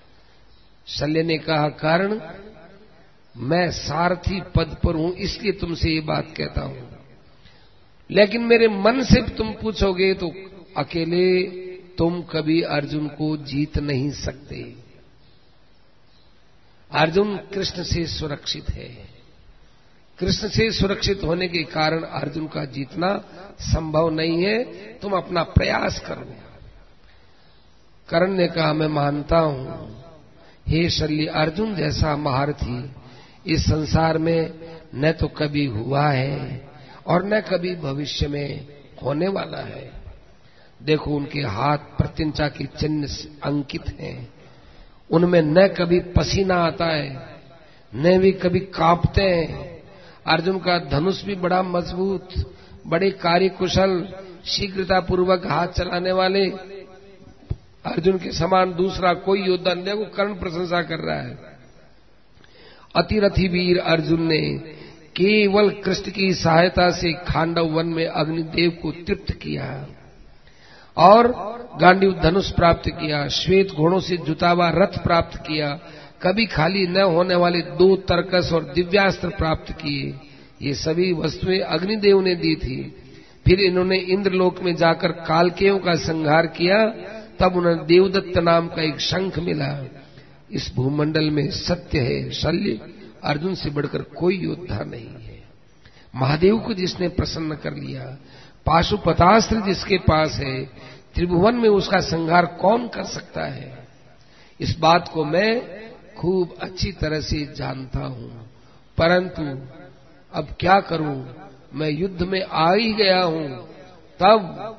शल्य ने कहा, कर्ण मैं सारथी पद पर हूं इसलिए तुमसे ये बात कहता हूं, लेकिन मेरे मन से तुम पूछोगे तो अकेले तुम कभी अर्जुन को जीत नहीं सकते। अर्जुन कृष्ण से सुरक्षित है। कृष्ण से सुरक्षित होने के कारण अर्जुन का जीतना संभव नहीं है। तुम अपना प्रयास करो। कर्ण ने कहा, मैं मानता हूं हे शल्य, अर्जुन जैसा महारथी इस संसार में न तो कभी हुआ है और न कभी भविष्य में होने वाला है। देखो उनके हाथ प्रत्यंचा के चिन्ह अंकित हैं, उनमें न कभी पसीना आता है न भी कभी कांपते हैं। अर्जुन का धनुष भी बड़ा मजबूत, बड़े कार्यकुशल, शीघ्रता पूर्वक हाथ चलाने वाले अर्जुन के समान दूसरा कोई योद्धा नहीं। वो कर्ण प्रशंसा कर रहा है। अतिरथी वीर अर्जुन ने केवल कृष्ण की सहायता से खांडव वन में अग्निदेव को तृप्त किया और गांडीव धनुष प्राप्त किया, श्वेत घोड़ों से जुता हुआ रथ प्राप्त किया, कभी खाली न होने वाले 2 तरकस और दिव्यास्त्र प्राप्त किए। ये सभी वस्तुएं अग्निदेव ने दी थी। फिर इन्होंने इंद्रलोक में जाकर कालकेयों का संहार किया, तब उन्हें देवदत्त नाम का एक शंख मिला। इस भूमंडल में सत्य है शल्य, अर्जुन से बढ़कर कोई योद्धा नहीं है। महादेव को जिसने प्रसन्न कर लिया, पाशुपतास्त्र जिसके पास है, त्रिभुवन में उसका संहार कौन कर सकता है। इस बात को मैं खूब अच्छी तरह से जानता हूं, परंतु अब क्या करूं, मैं युद्ध में आ ही गया हूं, तब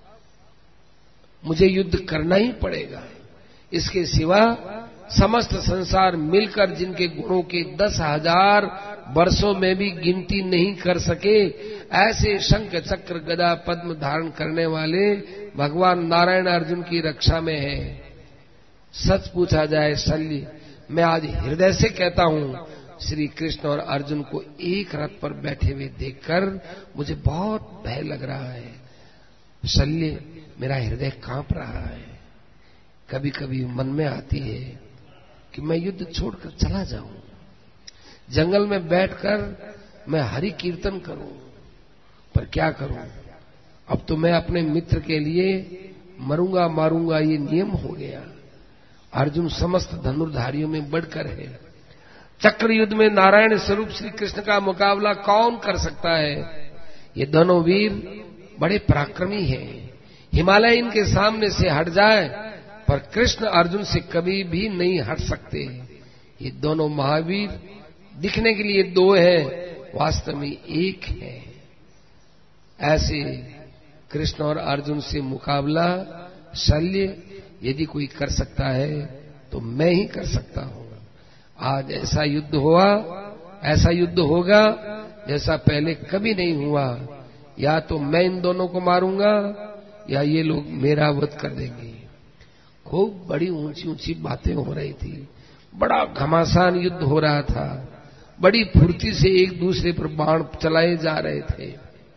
मुझे युद्ध करना ही पड़ेगा। इसके सिवा समस्त संसार मिलकर जिनके गुणों के 10,000 वर्षों में भी गिनती नहीं कर सके, ऐसे शंख चक्र गदा पद्म धारण करने वाले भगवान नारायण अर्जुन की रक्षा में है। सच पूछा जाए शल्य, मैं आज हृदय से कहता हूं, श्री कृष्ण और अर्जुन को एक रथ पर बैठे हुए देखकर मुझे बहुत भय लग रहा है। शल्य, मेरा हृदय कांप रहा है। कभी कभी मन में आती है कि मैं युद्ध छोड़कर चला जाऊं, जंगल में बैठकर मैं हरि कीर्तन करूं, पर क्या करूं, अब तो मैं अपने मित्र के लिए मरूंगा मारूंगा ये नियम हो गया। अर्जुन समस्त धनुर्धारियों में बढ़कर है। चक्र युद्ध में नारायण स्वरूप श्री कृष्ण का मुकाबला कौन कर सकता है। ये दोनों वीर बड़े पराक्रमी हैं। हिमालय इनके सामने से हट जाए, पर कृष्ण अर्जुन से कभी भी नहीं हट सकते। ये दोनों महावीर दिखने के लिए 2 हैं, वास्तव में एक है। ऐसे कृष्ण और अर्जुन से मुकाबला शल्य यदि कोई कर सकता है तो मैं ही कर सकता हूं। आज ऐसा युद्ध हुआ, ऐसा युद्ध होगा जैसा पहले कभी नहीं हुआ। या तो मैं इन दोनों को मारूंगा या ये लोग मेरा वध कर देंगे। खूब बड़ी ऊंची ऊंची बातें हो रही थी, बड़ा घमासान युद्ध हो रहा था, बड़ी फुर्ती से एक दूसरे पर बाण चलाए जा रहे थे।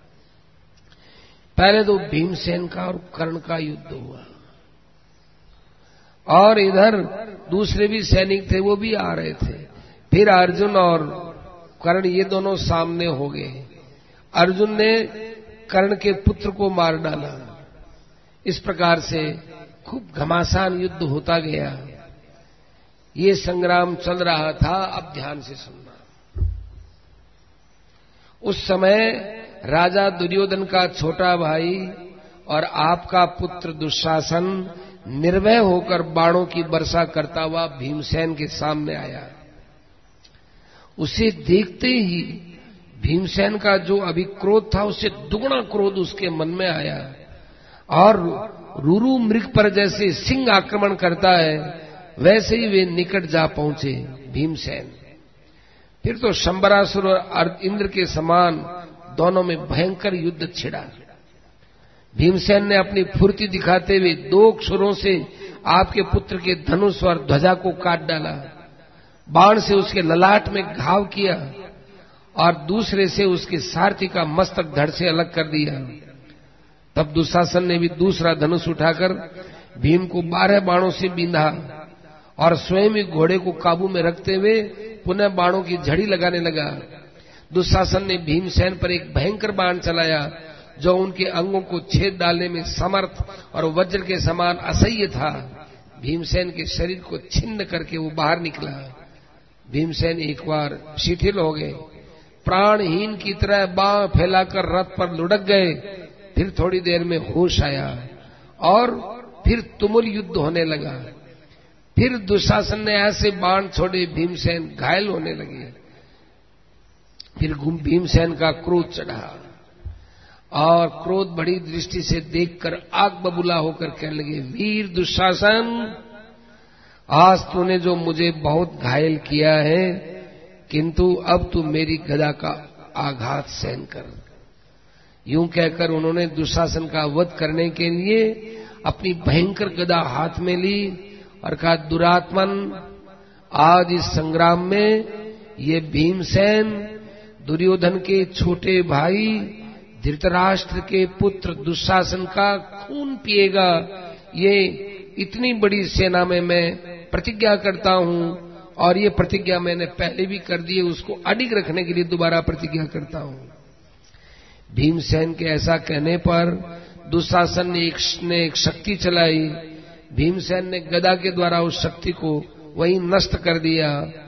पहले तो भीमसेन का और कर्ण का युद्ध हुआ, और इधर दूसरे भी सैनिक थे वो भी आ रहे थे। फिर अर्जुन और कर्ण ये दोनों सामने हो गए। अर्जुन ने कर्ण के पुत्र को मार डाला। इस प्रकार से खूब घमासान युद्ध होता गया। ये संग्राम चल रहा था। अब ध्यान से सुनना। उस समय राजा दुर्योधन का छोटा भाई और आपका पुत्र दुशासन निर्भय होकर बाणों की वर्षा करता हुआ भीमसेन के सामने आया। उसे देखते ही भीमसेन का जो अभी क्रोध था उससे दुगना क्रोध उसके मन में आया, और रुरु मृग पर जैसे सिंह आक्रमण करता है वैसे ही वे निकट जा पहुंचे भीमसेन। फिर तो शंबरासुर और इंद्र के समान दोनों में भयंकर युद्ध छिड़ा। भीमसेन ने अपनी फुर्ती दिखाते हुए 2 क्षुरों से आपके पुत्र के धनुष और ध्वजा को काट डाला, बाण से उसके ललाट में घाव किया और दूसरे से उसके सारथी का मस्तक धड़ से अलग कर दिया। तब दुशासन ने भी दूसरा धनुष उठाकर भीम को 12 बाणों से बींधा और स्वयं ही घोड़े को काबू में रखते हुए पुनः बाणों की झड़ी लगाने लगा। दुशासन ने भीमसेन पर एक भयंकर बाण चलाया जो उनके अंगों को छेद डालने में समर्थ और वज्र के समान असह्य था। भीमसेन के शरीर को छिन्न करके वो बाहर निकला। भीमसेन एक बार शिथिल हो गए, प्राणहीन की तरह बांह फैलाकर रथ पर लुढ़क गए। फिर थोड़ी देर में होश आया और फिर तुमुल युद्ध होने लगा। फिर दुशासन ने ऐसे बाण छोड़े भीमसेन घायल होने लगे। फिर भीमसेन का क्रोध चढ़ा और क्रोध बड़ी दृष्टि से देखकर आग बबूला होकर कहने लगे, वीर दुशासन, आज तूने जो मुझे बहुत घायल किया है, किंतु अब तू मेरी गदा का आघात सहन कर। यूं कहकर उन्होंने दुशासन का वध करने के लिए अपनी भयंकर गदा हाथ में ली और कहा, दुरात्मन, आज इस संग्राम में ये भीमसेन दुर्योधन के छोटे भाई धृतराष्ट्र के पुत्र दुशासन का खून पिएगा। ये इतनी बड़ी सेना में मैं प्रतिज्ञा करता हूं, और ये प्रतिज्ञा मैंने पहले भी कर दी है, उसको अडिग रखने के लिए दोबारा प्रतिज्ञा करता हूं। भीमसेन के ऐसा कहने पर दुशासन ने एक शक्ति चलाई। भीमसेन ने गदा के द्वारा उस शक्ति को वहीं नष्ट कर दिया।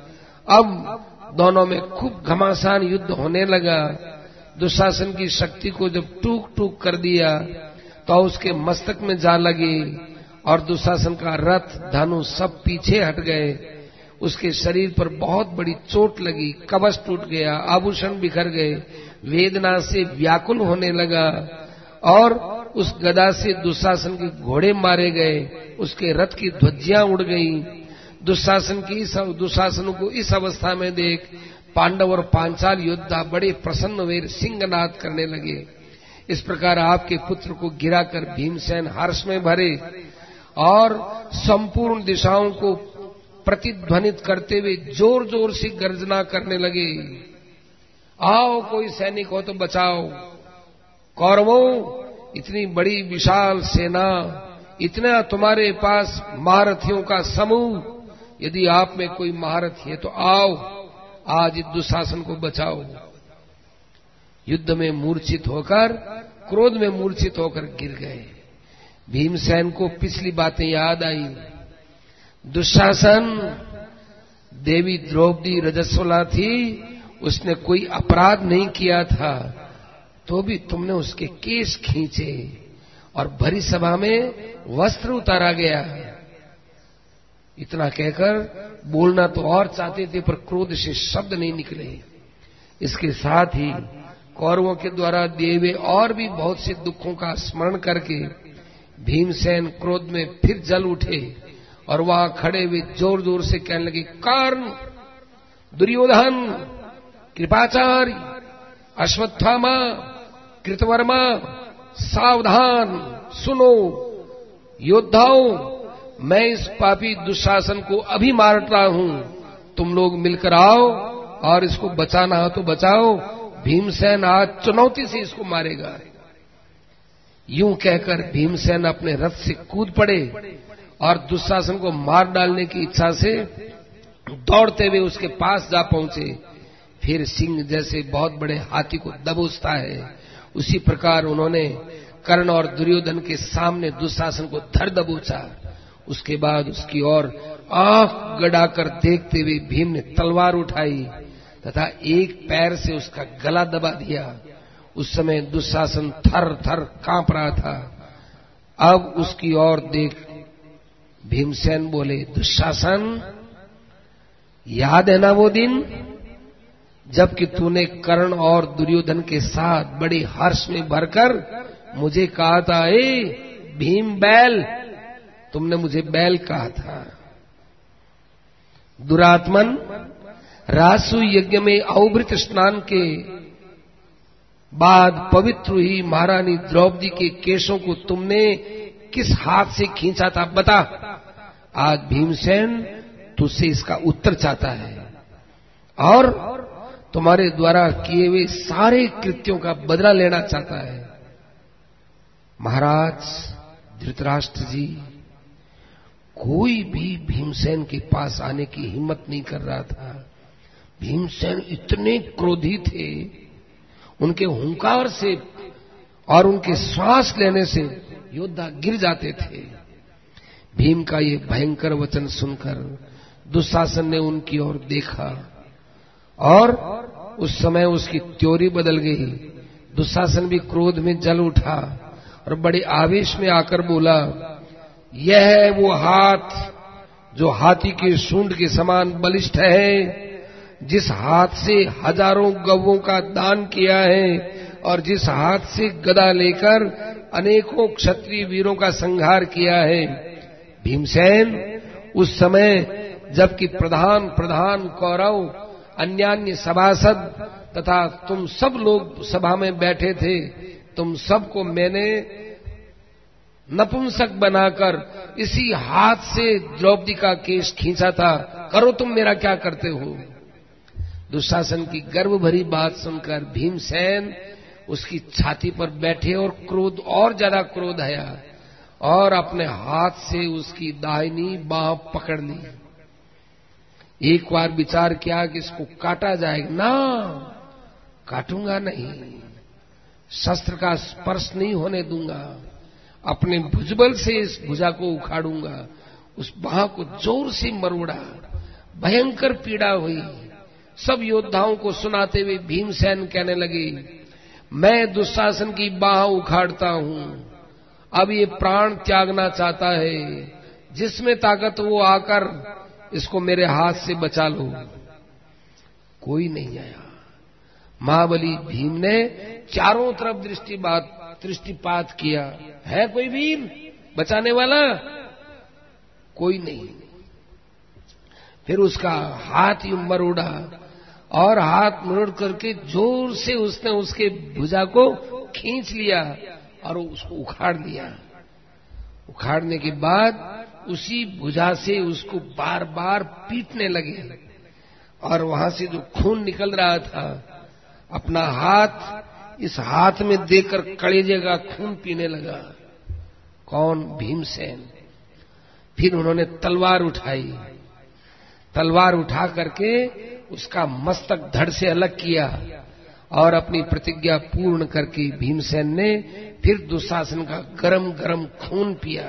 अब दोनों में खूब घमासान युद्ध होने लगा। दुशासन की शक्ति को जब टूक टूक कर दिया तो उसके मस्तक में जा लगी और दुशासन का रथ धनुष सब पीछे हट गए। उसके शरीर पर बहुत बड़ी चोट लगी, कवच टूट गया, आभूषण बिखर गए, वेदना से व्याकुल होने लगा और उस गदा से दुशासन के घोड़े मारे गए, उसके रथ की ध्वजियां उड़ गईं। दुशासन को इस अवस्था में देख पांडव और पांचाल योद्धा बड़े प्रसन्न वीर सिंहनाद करने लगे। इस प्रकार आपके पुत्र को गिराकर भीमसेन हर्ष में भरे और संपूर्ण दिशाओं को प्रतिध्वनित करते हुए जोर जोर से गर्जना करने लगे, आओ कोई सैनिक हो तो बचाओ। कौरवों, इतनी बड़ी विशाल सेना, इतना तुम्हारे पास महारथियों का समूह, यदि आप में कोई महारथी है तो आओ, आज इस दुशासन को बचाओ। युद्ध में मूर्छित होकर, क्रोध में मूर्छित होकर गिर गए। भीमसेन को पिछली बातें याद आई। दुशासन, देवी द्रौपदी रजस्वला थी, उसने कोई अपराध नहीं किया था, तो भी तुमने उसके केस खींचे और भरी सभा में वस्त्र उतारा गया। इतना कहकर बोलना तो और चाहते थे, पर क्रोध से शब्द नहीं निकले। इसके साथ ही कौरवों के द्वारा दिए हुए और भी बहुत से दुखों का स्मरण करके भीमसेन क्रोध में फिर जल उठे और वहां खड़े हुए जोर जोर से कहने लगे, कर्ण, दुर्योधन, कृपाचार्य, अश्वत्थामा, कृतवर्मा, सावधान, सुनो योद्धाओं, मैं इस पापी दुशासन को अभी मार रहा हूं, तुम लोग मिलकर आओ और इसको बचाना हो तो बचाओ। भीमसेन आज चुनौती से इसको मारेगा। यूं कहकर भीमसेन अपने रथ से कूद पड़े और दुशासन को मार डालने की इच्छा से दौड़ते हुए उसके पास जा पहुंचे। फिर सिंह जैसे बहुत बड़े हाथी को दबोचता है, उसी प्रकार उन्होंने कर्ण और दुर्योधन के सामने दुशासन को धर दबोचा। उसके बाद उसकी ओर आंख गड़ाकर देखते हुए भीम ने तलवार उठाई तथा एक पैर से उसका गला दबा दिया। उस समय दुशासन थर थर कांप रहा था। अब उसकी ओर देख भीमसेन बोले, दुशासन, याद है ना वो दिन जबकि तूने कर्ण और दुर्योधन के साथ बड़े हर्ष में भरकर मुझे कहा था, ए भीम बैल, तुमने मुझे बैल कहा था। दुरात्मन, रासु यज्ञ में अवभृत स्नान के बाद पवित्र हुई महारानी द्रौपदी के केशों को तुमने किस हाथ से खींचा था, बता। आज भीमसेन तुझसे इसका उत्तर चाहता है और तुम्हारे द्वारा किए हुए सारे कृत्यों का बदला लेना चाहता है। महाराज धृतराष्ट्र जी, कोई भी भीमसेन के पास आने की हिम्मत नहीं कर रहा था। भीमसेन इतने क्रोधी थे, उनके हुंकार से और उनके श्वास लेने से योद्धा गिर जाते थे। भीम का ये भयंकर वचन सुनकर दुशासन ने उनकी ओर देखा और उस समय उसकी त्योरी बदल गई। दुशासन भी क्रोध में जल उठा और बड़े आवेश में आकर बोला, यह है वो हाथ जो हाथी के सूंड के समान बलिष्ठ है, जिस हाथ से हजारों गौओं का दान किया है और जिस हाथ से गदा लेकर अनेकों क्षत्रिय वीरों का संहार किया है। भीमसेन, उस समय जबकि प्रधान प्रधान कौरव, अन्यान्य सभासद तथा तुम सब लोग सभा में बैठे थे, तुम सबको मैंने नपुंसक बनाकर इसी हाथ से द्रौपदी का केश खींचा था। करो तुम मेरा क्या करते हो। दुशासन की गर्व भरी बात सुनकर भीमसेन उसकी छाती पर बैठे और क्रोध और ज्यादा क्रोध आया और अपने हाथ से उसकी दाहिनी बांह पकड़ ली। एक बार विचार किया कि इसको काटा जाएगा, ना, काटूंगा नहीं, शस्त्र का स्पर्श नहीं होने दूंगा, अपने भुजबल से इस भुजा को उखाड़ूंगा। उस बांह को जोर से मरोड़ा, भयंकर पीड़ा हुई। सब योद्धाओं को सुनाते हुए भीमसेन कहने लगे, मैं दुशासन की बांह उखाड़ता हूं, अब ये प्राण त्यागना चाहता है, जिसमें ताकत वो आकर इसको मेरे हाथ से बचा लो। कोई नहीं आया। महाबली भीम ने चारों तरफ दृष्टिपात किया, है कोई वीर बचाने वाला? कोई नहीं। फिर उसका हाथ यूं मरोड़ा और हाथ मरोड़ करके जोर से उसने उसके भुजा को खींच लिया और उसको उखाड़ लिया। उखाड़ने के बाद उसी भुजा से उसको बार बार पीटने लगे और वहां से जो खून निकल रहा था, अपना हाथ इस हाथ में देकर कलेजे का खून पीने लगा। कौन? भीमसेन। फिर उन्होंने तलवार उठाई, तलवार उठा करके उसका मस्तक धड़ से अलग किया और अपनी प्रतिज्ञा पूर्ण करके भीमसेन ने फिर दुशासन का गरम गरम खून पिया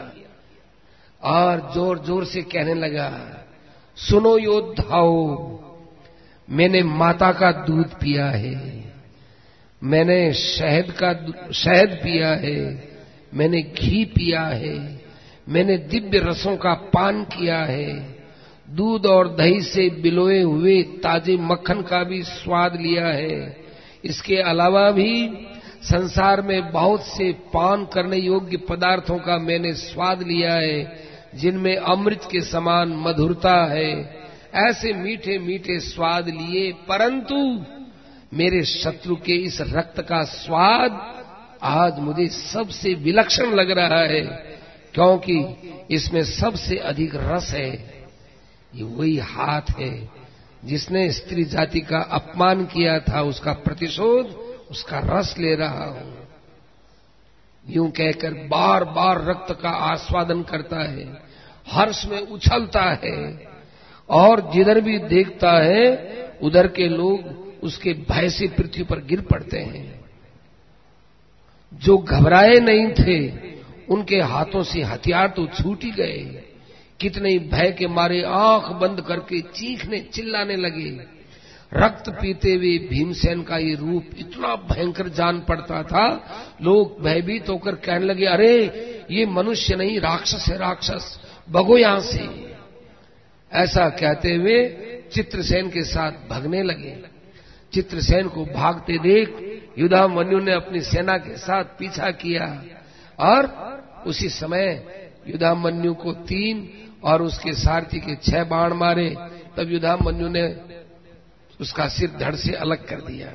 और जोर जोर से कहने लगा, सुनो योद्धाओं, मैंने माता का दूध पिया है, मैंने शहद पिया है, मैंने घी पिया है, मैंने दिव्य रसों का पान किया है, दूध और दही से बिलोए हुए ताजे मक्खन का भी स्वाद लिया है। इसके अलावा भी संसार में बहुत से पान करने योग्य पदार्थों का मैंने स्वाद लिया है, जिनमें अमृत के समान मधुरता है। ऐसे मीठे मीठे स्वाद लिए, परंतु मेरे शत्रु के इस रक्त का स्वाद आज मुझे सबसे विलक्षण लग रहा है, क्योंकि इसमें सबसे अधिक रस है। ये वही हाथ है जिसने स्त्री जाति का अपमान किया था, उसका प्रतिशोध उसका रस ले रहा हूं। यूं कहकर बार बार रक्त का आस्वादन करता है, हर्ष में उछलता है, और जिधर भी देखता है उधर के लोग उसके भय से पृथ्वी पर गिर पड़ते हैं। जो घबराए नहीं थे उनके हाथों से हथियार तो छूट ही गए। कितने ही भय के मारे आंख बंद करके चीखने चिल्लाने लगे। रक्त पीते हुए भीमसेन का ये रूप इतना भयंकर जान पड़ता था, लोग भयभीत होकर कहने लगे, अरे ये मनुष्य नहीं, राक्षस है, राक्षस, भगो यहां से। ऐसा कहते हुए चित्रसेन के साथ भागने लगे। चित्रसेन को भागते देख युधामन्यु ने अपनी सेना के साथ पीछा किया, और उसी समय युधामन्यु को 3 और उसके सारथी के 6 बाण मारे। तब युधामन्यु ने उसका सिर धड़ से अलग कर दिया।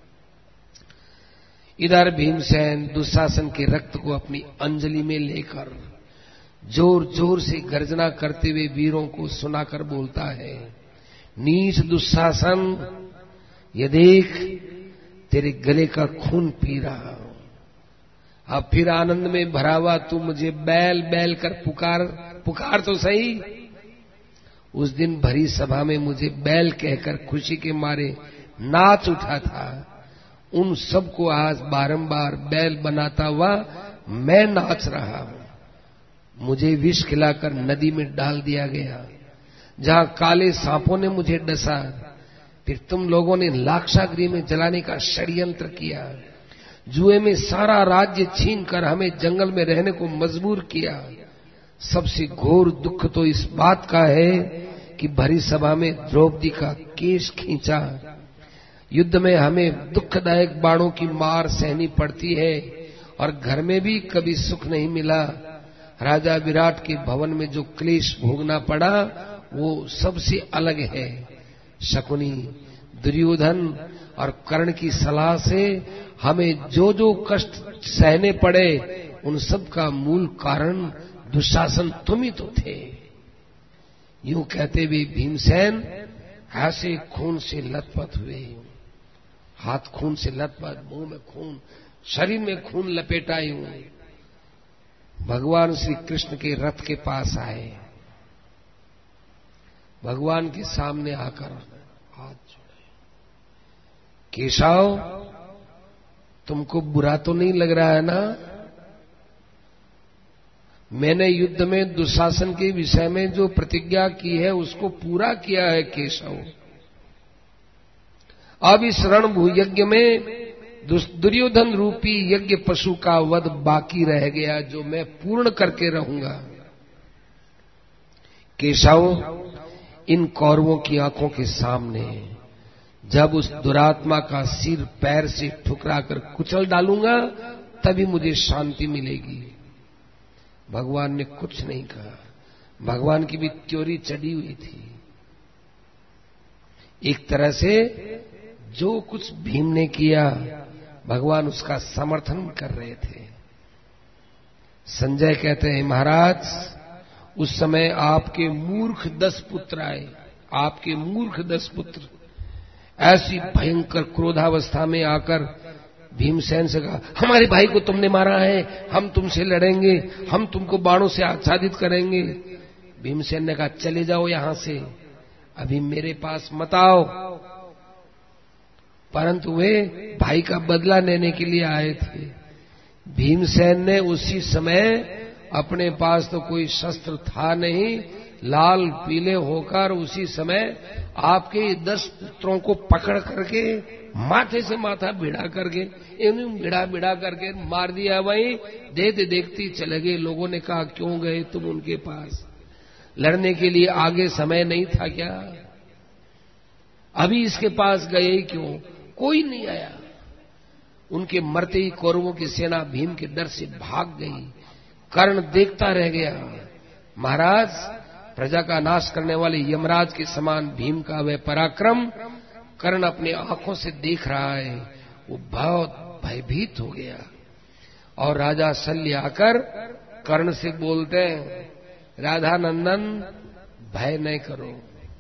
इधर भीमसेन दुशासन के रक्त को अपनी अंजलि में लेकर जोर जोर से गर्जना करते हुए वीरों को सुनाकर बोलता है, नीच दुशासन, ये देख तेरे गले का खून पी रहा हूं। अब फिर आनंद में भरा हुआ तू मुझे बैल बैल कर पुकार तो सही। उस दिन भरी सभा में मुझे बैल कहकर खुशी के मारे नाच उठा था। उन सबको आज बारंबार बैल बनाता हुआ मैं नाच रहा हूं। मुझे विष खिलाकर नदी में डाल दिया गया, जहां काले सांपों ने मुझे डसा। फिर तुम लोगों ने लाक्षागृह में जलाने का षड्यंत्र किया। जुए में सारा राज्य छीन कर हमें जंगल में रहने को मजबूर किया। सबसे घोर दुख तो इस बात का है कि भरी सभा में द्रौपदी का केश खींचा। युद्ध में हमें दुखदायक बाणों की मार सहनी पड़ती है, और घर में भी कभी सुख नहीं मिला। राजा विराट के भवन में जो क्लेश भोगना पड़ा वो सबसे अलग है। शकुनी, दुर्योधन और कर्ण की सलाह से हमें जो जो कष्ट सहने पड़े, उन सब का मूल कारण दुशासन तुम ही तो थे। यूं कहते हुए भीमसेन ऐसे खून से लथपथ हुए, हाथ खून से लथपथ, मुंह में खून, शरीर में खून लपेटा यूं भगवान श्री कृष्ण के रथ के पास आए। भगवान के सामने आकर हाथ जोड़े, केशव तुमको बुरा तो नहीं लग रहा है ना? मैंने युद्ध में दुशासन के विषय में जो प्रतिज्ञा की है उसको पूरा किया है केशव। अब इस रणभू यज्ञ में दुर्योधन रूपी यज्ञ पशु का वध बाकी रह गया, जो मैं पूर्ण करके रहूंगा। केशव, इन कौरवों की आंखों के सामने जब उस दुरात्मा का सिर पैर से ठुकराकर कुचल डालूंगा, तभी मुझे शांति मिलेगी। भगवान ने कुछ नहीं कहा। भगवान की भी त्योरी चढ़ी हुई थी। एक तरह से जो कुछ भीम ने किया, भगवान उसका समर्थन कर रहे थे। संजय कहते हैं, महाराज उस समय आपके मूर्ख 10 पुत्र आए। आपके मूर्ख 10 पुत्र ऐसी भयंकर क्रोधावस्था में आकर भीमसेन से कहा, हमारे भाई को तुमने मारा है, हम तुमसे लड़ेंगे, हम तुमको बाणों से आच्छादित करेंगे। भीमसेन ने कहा, चले जाओ यहां से, अभी मेरे पास मत आओ। परंतु वे भाई का बदला लेने के लिए आए थे। भीमसेन ने उसी समय, अपने पास तो कोई शस्त्र था नहीं, लाल पीले होकर उसी समय आपके 10 पुत्रों को पकड़ करके माथे से माथा भिड़ा करके, इन्हें भिड़ा भिड़ा करके मार दिया। वहीं देखते देखते चले गए। लोगों ने कहा, क्यों गए तुम उनके पास? लड़ने के लिए आगे समय नहीं था क्या? अभी इसके पास गए क्यों? कोई नहीं आया। उनके मरते ही कौरवों की सेना भीम के डर से भाग गई। कर्ण देखता रह गया। महाराज, प्रजा का नाश करने वाले यमराज के समान भीम का वह पराक्रम कर्ण अपनी आंखों से देख रहा है। वो बहुत भयभीत हो गया और राजा शल्य आकर कर्ण से बोलते हैं, राधा नंदन, भय नहीं करो,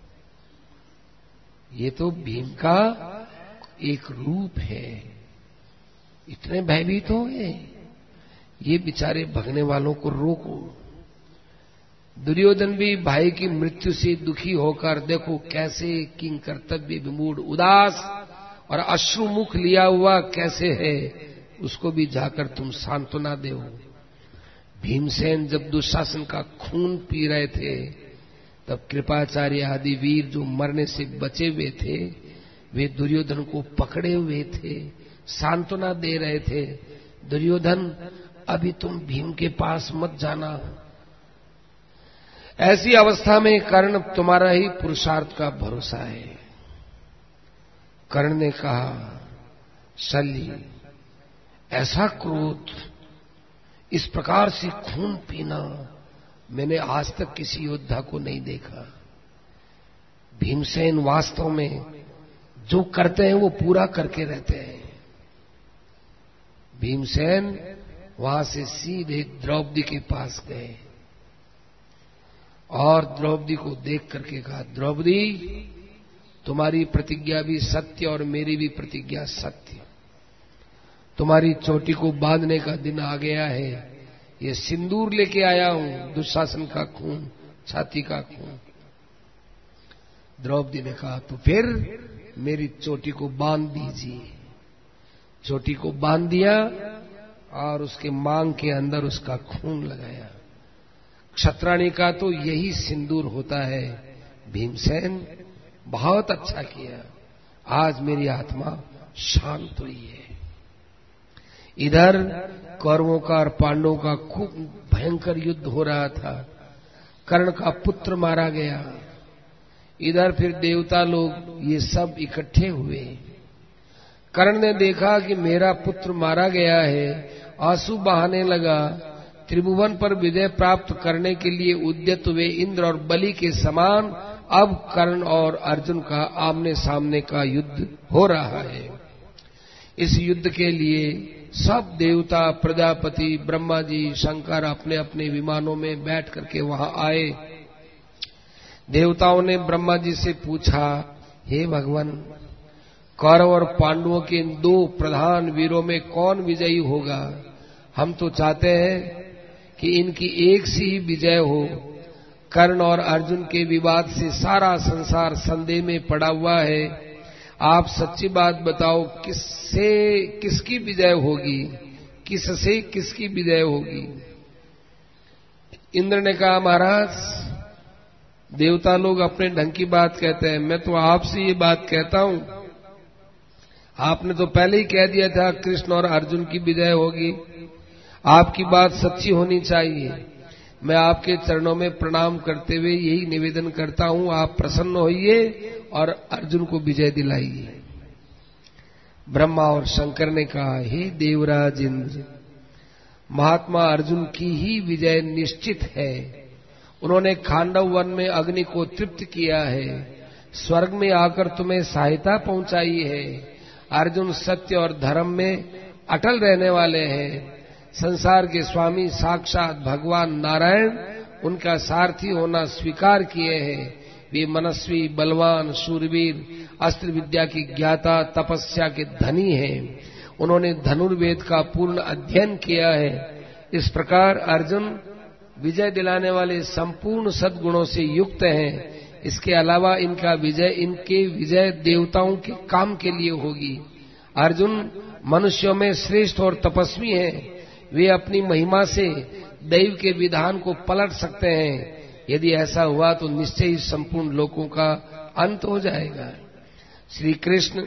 ये तो भीम का एक रूप है। इतने भयभीत हो गए, ये बेचारे भगने वालों को रोको। दुर्योधन भी भाई की मृत्यु से दुखी होकर, देखो कैसे किंग कर्तव्य विमूढ़, उदास और अश्रुमुख लिया हुआ कैसे है, उसको भी जाकर तुम सांत्वना दो। भीमसेन जब दुशासन का खून पी रहे थे, तब कृपाचार्य आदि वीर जो मरने से बचे हुए थे, वे दुर्योधन को पकड़े हुए थे, सांत्वना दे रहे थे। दुर्योधन, अभी तुम भीम के पास मत जाना। ऐसी अवस्था में कर्ण तुम्हारा ही पुरुषार्थ का भरोसा है। कर्ण ने कहा, शल्य, ऐसा क्रोध, इस प्रकार से खून पीना मैंने आज तक किसी योद्धा को नहीं देखा। भीमसेन वास्तव में जो करते हैं वो पूरा करके रहते हैं। भीमसेन वहां से सीधे द्रौपदी के पास गए और द्रौपदी को देख करके कहा, द्रौपदी, तुम्हारी प्रतिज्ञा भी सत्य और मेरी भी प्रतिज्ञा सत्य। तुम्हारी चोटी को बांधने का दिन आ गया है। ये सिंदूर लेके आया हूं, दुशासन का खून, छाती का खून। द्रौपदी ने कहा, तो फिर मेरी चोटी को बांध दीजिए। चोटी को बांध दिया और उसके मांग के अंदर उसका खून लगाया। क्षत्राणी का तो यही सिंदूर होता है। भीमसेन, बहुत अच्छा किया, आज मेरी आत्मा शांत हुई है। इधर कौरवों का और पांडवों का खूब भयंकर युद्ध हो रहा था। कर्ण का पुत्र मारा गया। इधर फिर देवता लोग ये सब इकट्ठे हुए। कर्ण ने देखा कि मेरा पुत्र मारा गया है, आंसू बहाने लगा। त्रिभुवन पर विजय प्राप्त करने के लिए उद्यत हुए इंद्र और बलि के समान अब कर्ण और अर्जुन का आमने सामने का युद्ध हो रहा है। इस युद्ध के लिए सब देवता, प्रजापति, ब्रह्मा जी, शंकर अपने अपने विमानों में बैठ करके वहां आए। देवताओं ने ब्रह्मा जी से पूछा, हे भगवान, कौरव और पांडवों के इन दो प्रधान वीरों में कौन विजयी होगा? हम तो चाहते हैं कि इनकी एक सी ही विजय हो। कर्ण और अर्जुन के विवाद से सारा संसार संदेह में पड़ा हुआ है। आप सच्ची बात बताओ, किससे किसकी विजय होगी? किससे किसकी विजय होगी? इंद्र ने कहा, महाराज, देवता लोग अपने ढंग की बात कहते हैं, मैं तो आपसे ये बात कहता हूं। आपने तो पहले ही कह दिया था कृष्ण और अर्जुन की विजय होगी। आपकी बात सच्ची होनी चाहिए। मैं आपके चरणों में प्रणाम करते हुए यही निवेदन करता हूं, आप प्रसन्न होइए और अर्जुन को विजय दिलाइए। ब्रह्मा और शंकर ने कहा, हे देवराज इंद्र, महात्मा अर्जुन की ही विजय निश्चित है। उन्होंने खांडव वन में अग्नि को तृप्त किया है, स्वर्ग में आकर तुम्हें सहायता पहुंचाई है। अर्जुन सत्य और धर्म में अटल रहने वाले हैं। संसार के स्वामी साक्षात भगवान नारायण उनका सारथी होना स्वीकार किए हैं। वे मनस्वी, बलवान, शूरवीर, अस्त्र विद्या की ज्ञाता, तपस्या के धनी हैं। उन्होंने धनुर्वेद का पूर्ण अध्ययन किया है। इस प्रकार अर्जुन विजय दिलाने वाले संपूर्ण सद्गुणों से युक्त हैं। इसके अलावा इनके विजय देवताओं के काम के लिए होगी। अर्जुन मनुष्यों में श्रेष्ठ और तपस्वी हैं। वे अपनी महिमा से दैव के विधान को पलट सकते हैं। यदि ऐसा हुआ तो निश्चय ही संपूर्ण लोकों का अंत हो जाएगा। श्री कृष्ण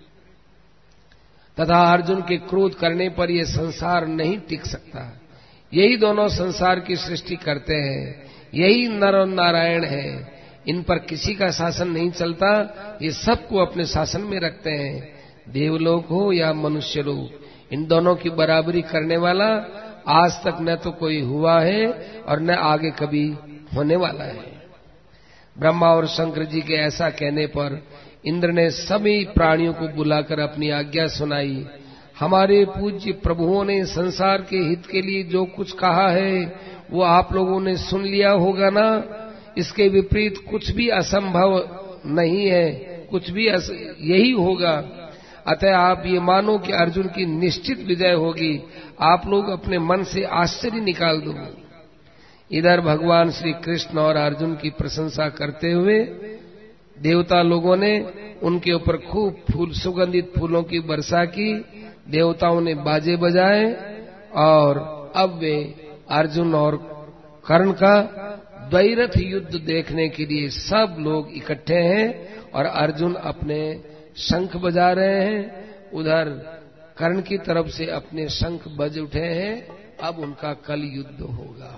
तथा अर्जुन के क्रोध करने पर यह संसार नहीं टिक सकता। यही दोनों संसार की सृष्टि करते हैं। यही नर और नारायण है। इन पर किसी का शासन नहीं चलता। ये सबको अपने शासन में रखते हैं। देवलोक हो या मनुष्य लोक, इन दोनों की बराबरी करने वाला आज तक न तो कोई हुआ है और न आगे कभी होने वाला है। ब्रह्मा और शंकर जी के ऐसा कहने पर इंद्र ने सभी प्राणियों को बुलाकर अपनी आज्ञा सुनाई। हमारे पूज्य प्रभुओं ने संसार के हित के लिए जो कुछ कहा है वो आप लोगों ने सुन लिया होगा ना। इसके विपरीत कुछ भी असंभव नहीं है, कुछ भी यही होगा। अतः आप ये मानो कि अर्जुन की निश्चित विजय होगी। आप लोग अपने मन से आश्चर्य निकाल दो। इधर भगवान श्री कृष्ण और अर्जुन की प्रशंसा करते हुए देवता लोगों ने उनके ऊपर खूब सुगंधित फूलों की वर्षा की। देवताओं ने बाजे बजाए और अब वे अर्जुन और कर्ण का द्वैरथ युद्ध देखने के लिए सब लोग इकट्ठे हैं और अर्जुन अपने शंख बजा रहे हैं। उधर कर्ण की तरफ से अपने शंख बज उठे हैं। अब उनका कल युद्ध होगा।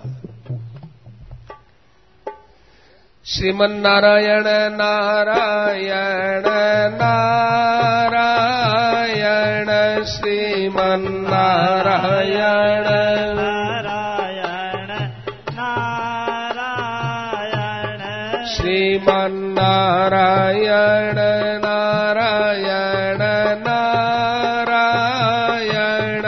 श्रीमन्नारायण नारायण नारायण श्रीमन्नारायण श्रीमन्नारायण नारायण नारायण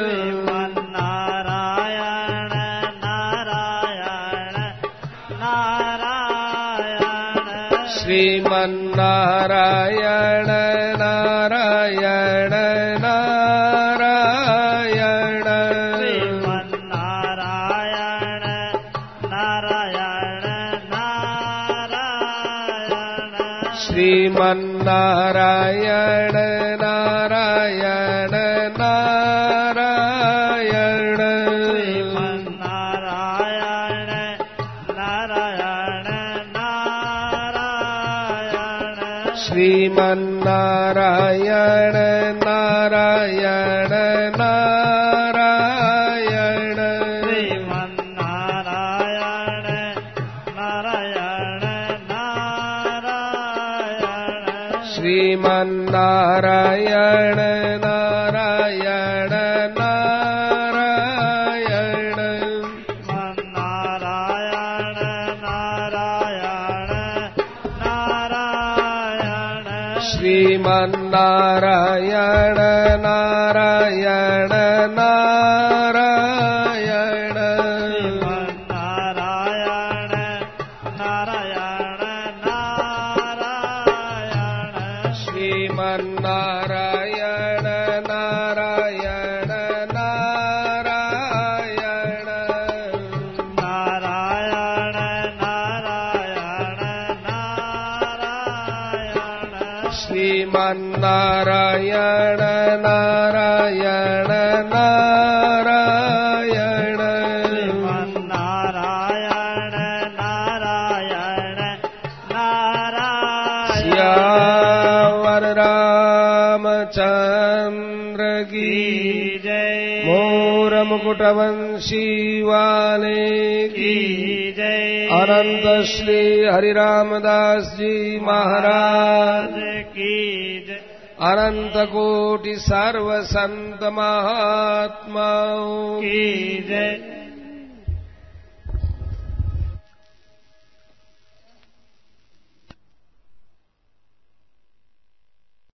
श्रीमन्नारायण नारायण नारायण श्रीमन्नारायण नारायण नारायण श्रीमन्नारायण नारायण नारायण श्रीमन्नारायण नारायण नारायण श्रीमन्नारायण नारायण नारायण श्रीमन्नारायण नारायण नारायण श्रीमन्नारायण नारायण नारायण श्यावर रामचंद्र की जय। मोर मुकुटवंशी वाले की जय। अनंत श्री हरिरामदास जी महाराज की जय। अनंत कोटि सर्व संत महात्माओं की जय।